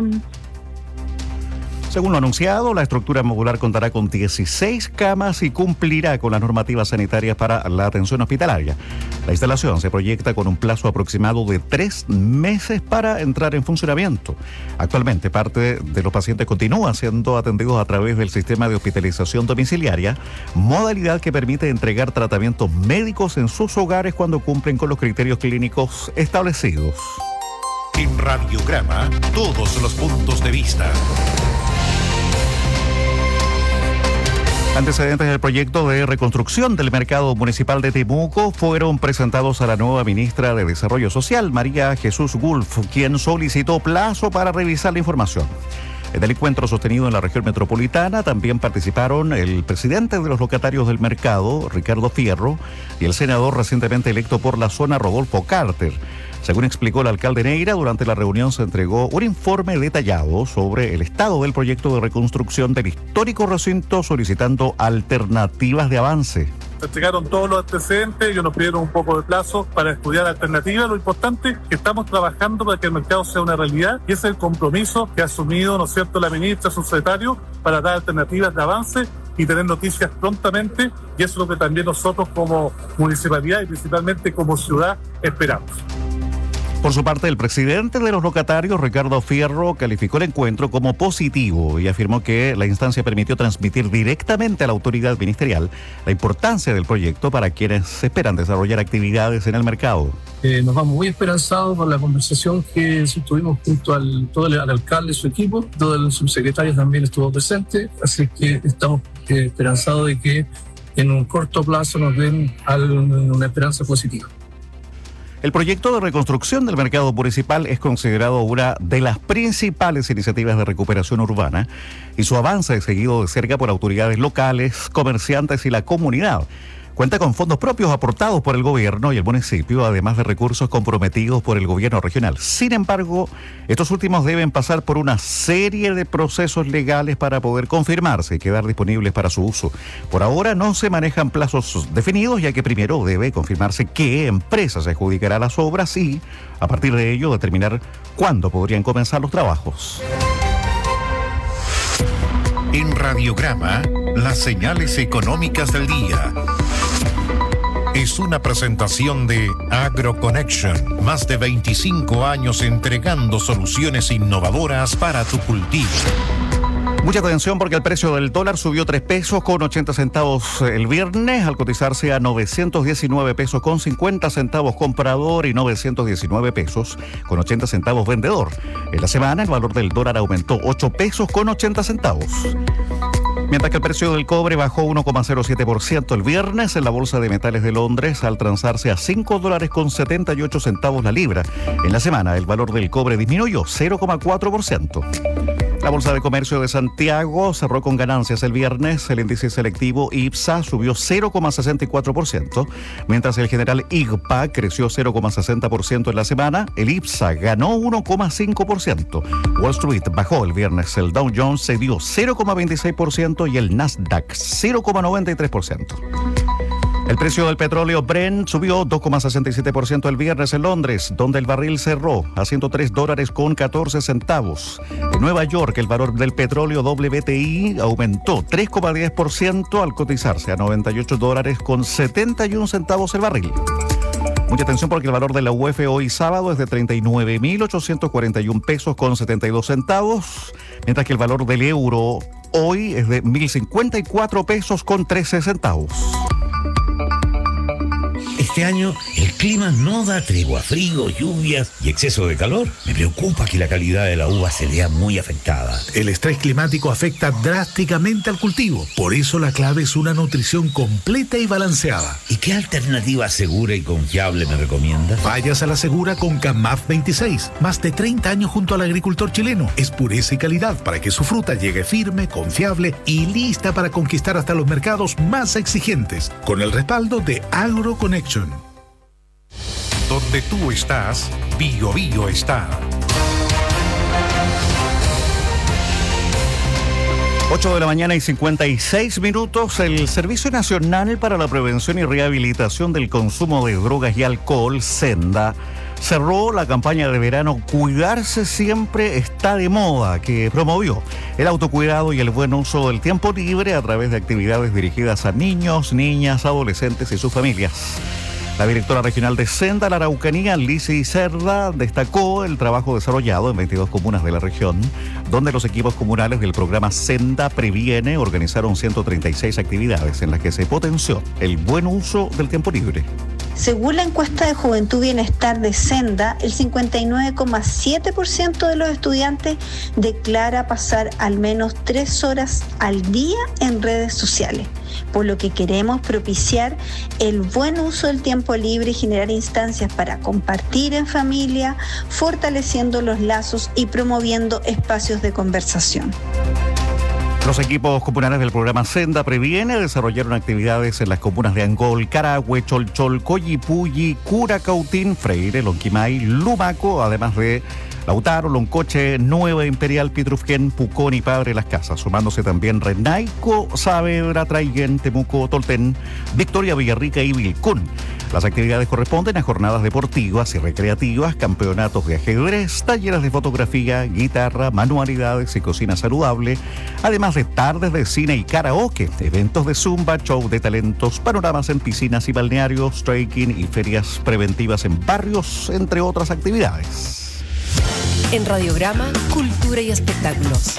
Según lo anunciado, la estructura modular contará con 16 camas y cumplirá con las normativas sanitarias para la atención hospitalaria. La instalación se proyecta con un plazo aproximado de 3 meses para entrar en funcionamiento. Actualmente, parte de los pacientes continúan siendo atendidos a través del sistema de hospitalización domiciliaria, modalidad que permite entregar tratamientos médicos en sus hogares cuando cumplen con los criterios clínicos establecidos. En Radiograma, todos los puntos de vista. Antecedentes del proyecto de reconstrucción del mercado municipal de Temuco fueron presentados a la nueva ministra de Desarrollo Social, María Jesús Gulf, quien solicitó plazo para revisar la información. En el encuentro sostenido en la región metropolitana también participaron el presidente de los locatarios del mercado, Ricardo Fierro, y el senador recientemente electo por la zona, Rodolfo Carter. Según explicó el alcalde Neira, durante la reunión se entregó un informe detallado sobre el estado del proyecto de reconstrucción del histórico recinto, solicitando alternativas de avance. Se entregaron todos los antecedentes, ellos nos pidieron un poco de plazo para estudiar alternativas. Lo importante es que estamos trabajando para que el mercado sea una realidad y ese es el compromiso que ha asumido, ¿no es cierto?, la ministra, su secretario, para dar alternativas de avance y tener noticias prontamente, y eso es lo que también nosotros como municipalidad y principalmente como ciudad esperamos. Por su parte, el presidente de los locatarios, Ricardo Fierro, calificó el encuentro como positivo y afirmó que la instancia permitió transmitir directamente a la autoridad ministerial la importancia del proyecto para quienes esperan desarrollar actividades en el mercado. Nos vamos muy esperanzados por la conversación que tuvimos junto al alcalde y su equipo. Todo el subsecretario también estuvo presente, así que estamos esperanzados de que en un corto plazo nos den una esperanza positiva. El proyecto de reconstrucción del mercado municipal es considerado una de las principales iniciativas de recuperación urbana y su avance es seguido de cerca por autoridades locales, comerciantes y la comunidad. Cuenta con fondos propios aportados por el gobierno y el municipio, además de recursos comprometidos por el gobierno regional. Sin embargo, estos últimos deben pasar por una serie de procesos legales para poder confirmarse y quedar disponibles para su uso. Por ahora no se manejan plazos definidos, ya que primero debe confirmarse qué empresa se adjudicará las obras y, a partir de ello, determinar cuándo podrían comenzar los trabajos. En Radiograma, las señales económicas del día. es una presentación de AgroConnection. Más de 25 años entregando soluciones innovadoras para tu cultivo. Mucha atención porque el precio del dólar subió 3 pesos con 80 centavos el viernes al cotizarse a 919 pesos con 50 centavos comprador y 919 pesos con 80 centavos vendedor. En la semana el valor del dólar aumentó 8 pesos con 80 centavos. Mientras que el precio del cobre bajó 1,07% el viernes en la Bolsa de Metales de Londres al transarse a $5.78 la libra. En la semana el valor del cobre disminuyó 0,4%. La Bolsa de Comercio de Santiago cerró con ganancias el viernes. El índice selectivo IPSA subió 0,64%, mientras el general IGPA creció 0,60% en la semana. El IPSA ganó 1,5%. Wall Street bajó el viernes. El Dow Jones cedió 0,26% y el Nasdaq 0,93%. El precio del petróleo Brent subió 2,67% el viernes en Londres, donde el barril cerró a $103.14. En Nueva York, el valor del petróleo WTI aumentó 3,10% al cotizarse a $98.71 el barril. Mucha atención porque el valor de la UF hoy sábado es de 39.841 pesos con 72 centavos, mientras que el valor del euro hoy es de 1.054 pesos con 13 centavos. Este año el clima no da tregua, frío, lluvias y exceso de calor. Me preocupa que la calidad de la uva se vea muy afectada. El estrés climático afecta drásticamente al cultivo. Por eso la clave es una nutrición completa y balanceada. ¿Y qué alternativa segura y confiable me recomiendas? Vayas a la segura con CAMAF 26. Más de 30 años junto al agricultor chileno. Es pureza y calidad para que su fruta llegue firme, confiable y lista para conquistar hasta los mercados más exigentes. Con el respaldo de AgroConnection. Donde tú estás, Bio Bio está. 8 de la mañana y 56 minutos. El Servicio Nacional para la Prevención y Rehabilitación del Consumo de Drogas y Alcohol, SENDA, cerró la campaña de verano Cuidarse Siempre Está de Moda, que promovió el autocuidado y el buen uso del tiempo libre a través de actividades dirigidas a niños, niñas, adolescentes y sus familias. La directora regional de SENDA, la Araucanía, Lizy Cerda, destacó el trabajo desarrollado en 22 comunas de la región, donde los equipos comunales del programa SENDA Previene organizaron 136 actividades en las que se potenció el buen uso del tiempo libre. Según la encuesta de Juventud Bienestar de SENDA, el 59,7% de los estudiantes declara pasar al menos 3 horas al día en redes sociales, por lo que queremos propiciar el buen uso del tiempo libre y generar instancias para compartir en familia, fortaleciendo los lazos y promoviendo espacios de conversación. Los equipos comunales del programa SENDA Previene desarrollaron actividades en las comunas de Angol, Carahue, Cholchol, Collipulli, Curacautín, Freire, Lonquimay, Lumaco, además de Lautaro, Loncoche, Nueva Imperial, Pitrufquén, Pucón y Padre Las Casas, sumándose también Renaico, Saavedra, Traiguén, Temuco, Tolten, Victoria, Villarrica y Vilcún. Las actividades corresponden a jornadas deportivas y recreativas, campeonatos de ajedrez, talleres de fotografía, guitarra, manualidades y cocina saludable, además de tardes de cine y karaoke, eventos de zumba, show de talentos, panoramas en piscinas y balnearios, trekking y ferias preventivas en barrios, entre otras actividades. En Radiograma, Cultura y Espectáculos.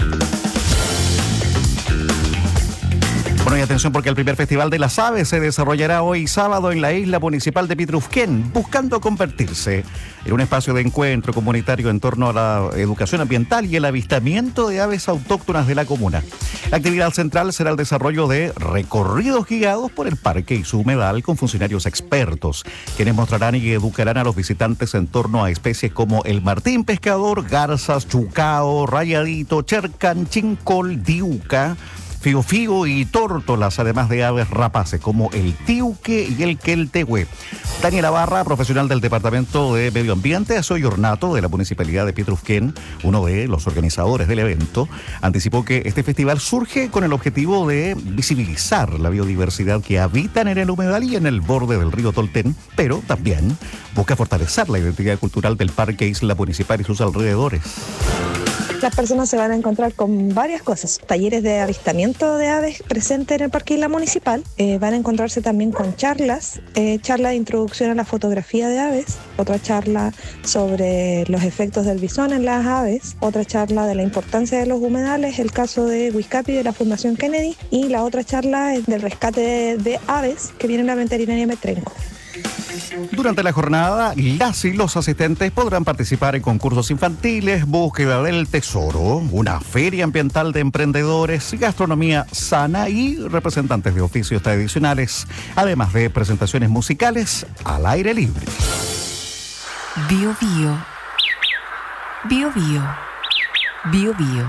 Bueno, y atención porque el primer Festival de las Aves se desarrollará hoy sábado en la isla municipal de Pitrufquén, buscando convertirse en un espacio de encuentro comunitario en torno a la educación ambiental y el avistamiento de aves autóctonas de la comuna. La actividad central será el desarrollo de recorridos guiados por el parque y su humedal con funcionarios expertos, quienes mostrarán y educarán a los visitantes en torno a especies como el martín pescador, garzas, chucao, rayadito, chercan, chincol, diuca, figo y tórtolas, además de aves rapaces como el tiuque y el queltehue. Daniela Barra, profesional del Departamento de Medio Ambiente, Aseo y Ornato de la Municipalidad de Pitrufquén, uno de los organizadores del evento, anticipó que este festival surge con el objetivo de visibilizar la biodiversidad que habitan en el humedal y en el borde del río Tolten, pero también busca fortalecer la identidad cultural del Parque Isla Municipal y sus alrededores. Las personas se van a encontrar con varias cosas. Talleres de avistamiento de aves presentes en el Parque Isla Municipal. Van a encontrarse también con charlas. Charla de introducción a la fotografía de aves. Otra charla sobre los efectos del bisón en las aves. Otra charla de la importancia de los humedales, el caso de Huizcapi de la Fundación Kennedy. Y la otra charla es del rescate de aves que viene en la veterinaria Metrenco. Durante la jornada, las y los asistentes podrán participar en concursos infantiles, búsqueda del tesoro, una feria ambiental de emprendedores, gastronomía sana y representantes de oficios tradicionales, además de presentaciones musicales al aire libre. Bio Bio. Bio Bio. Bio Bio.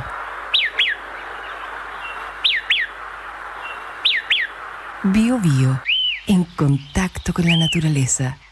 Bio Bio. En contacto con la naturaleza.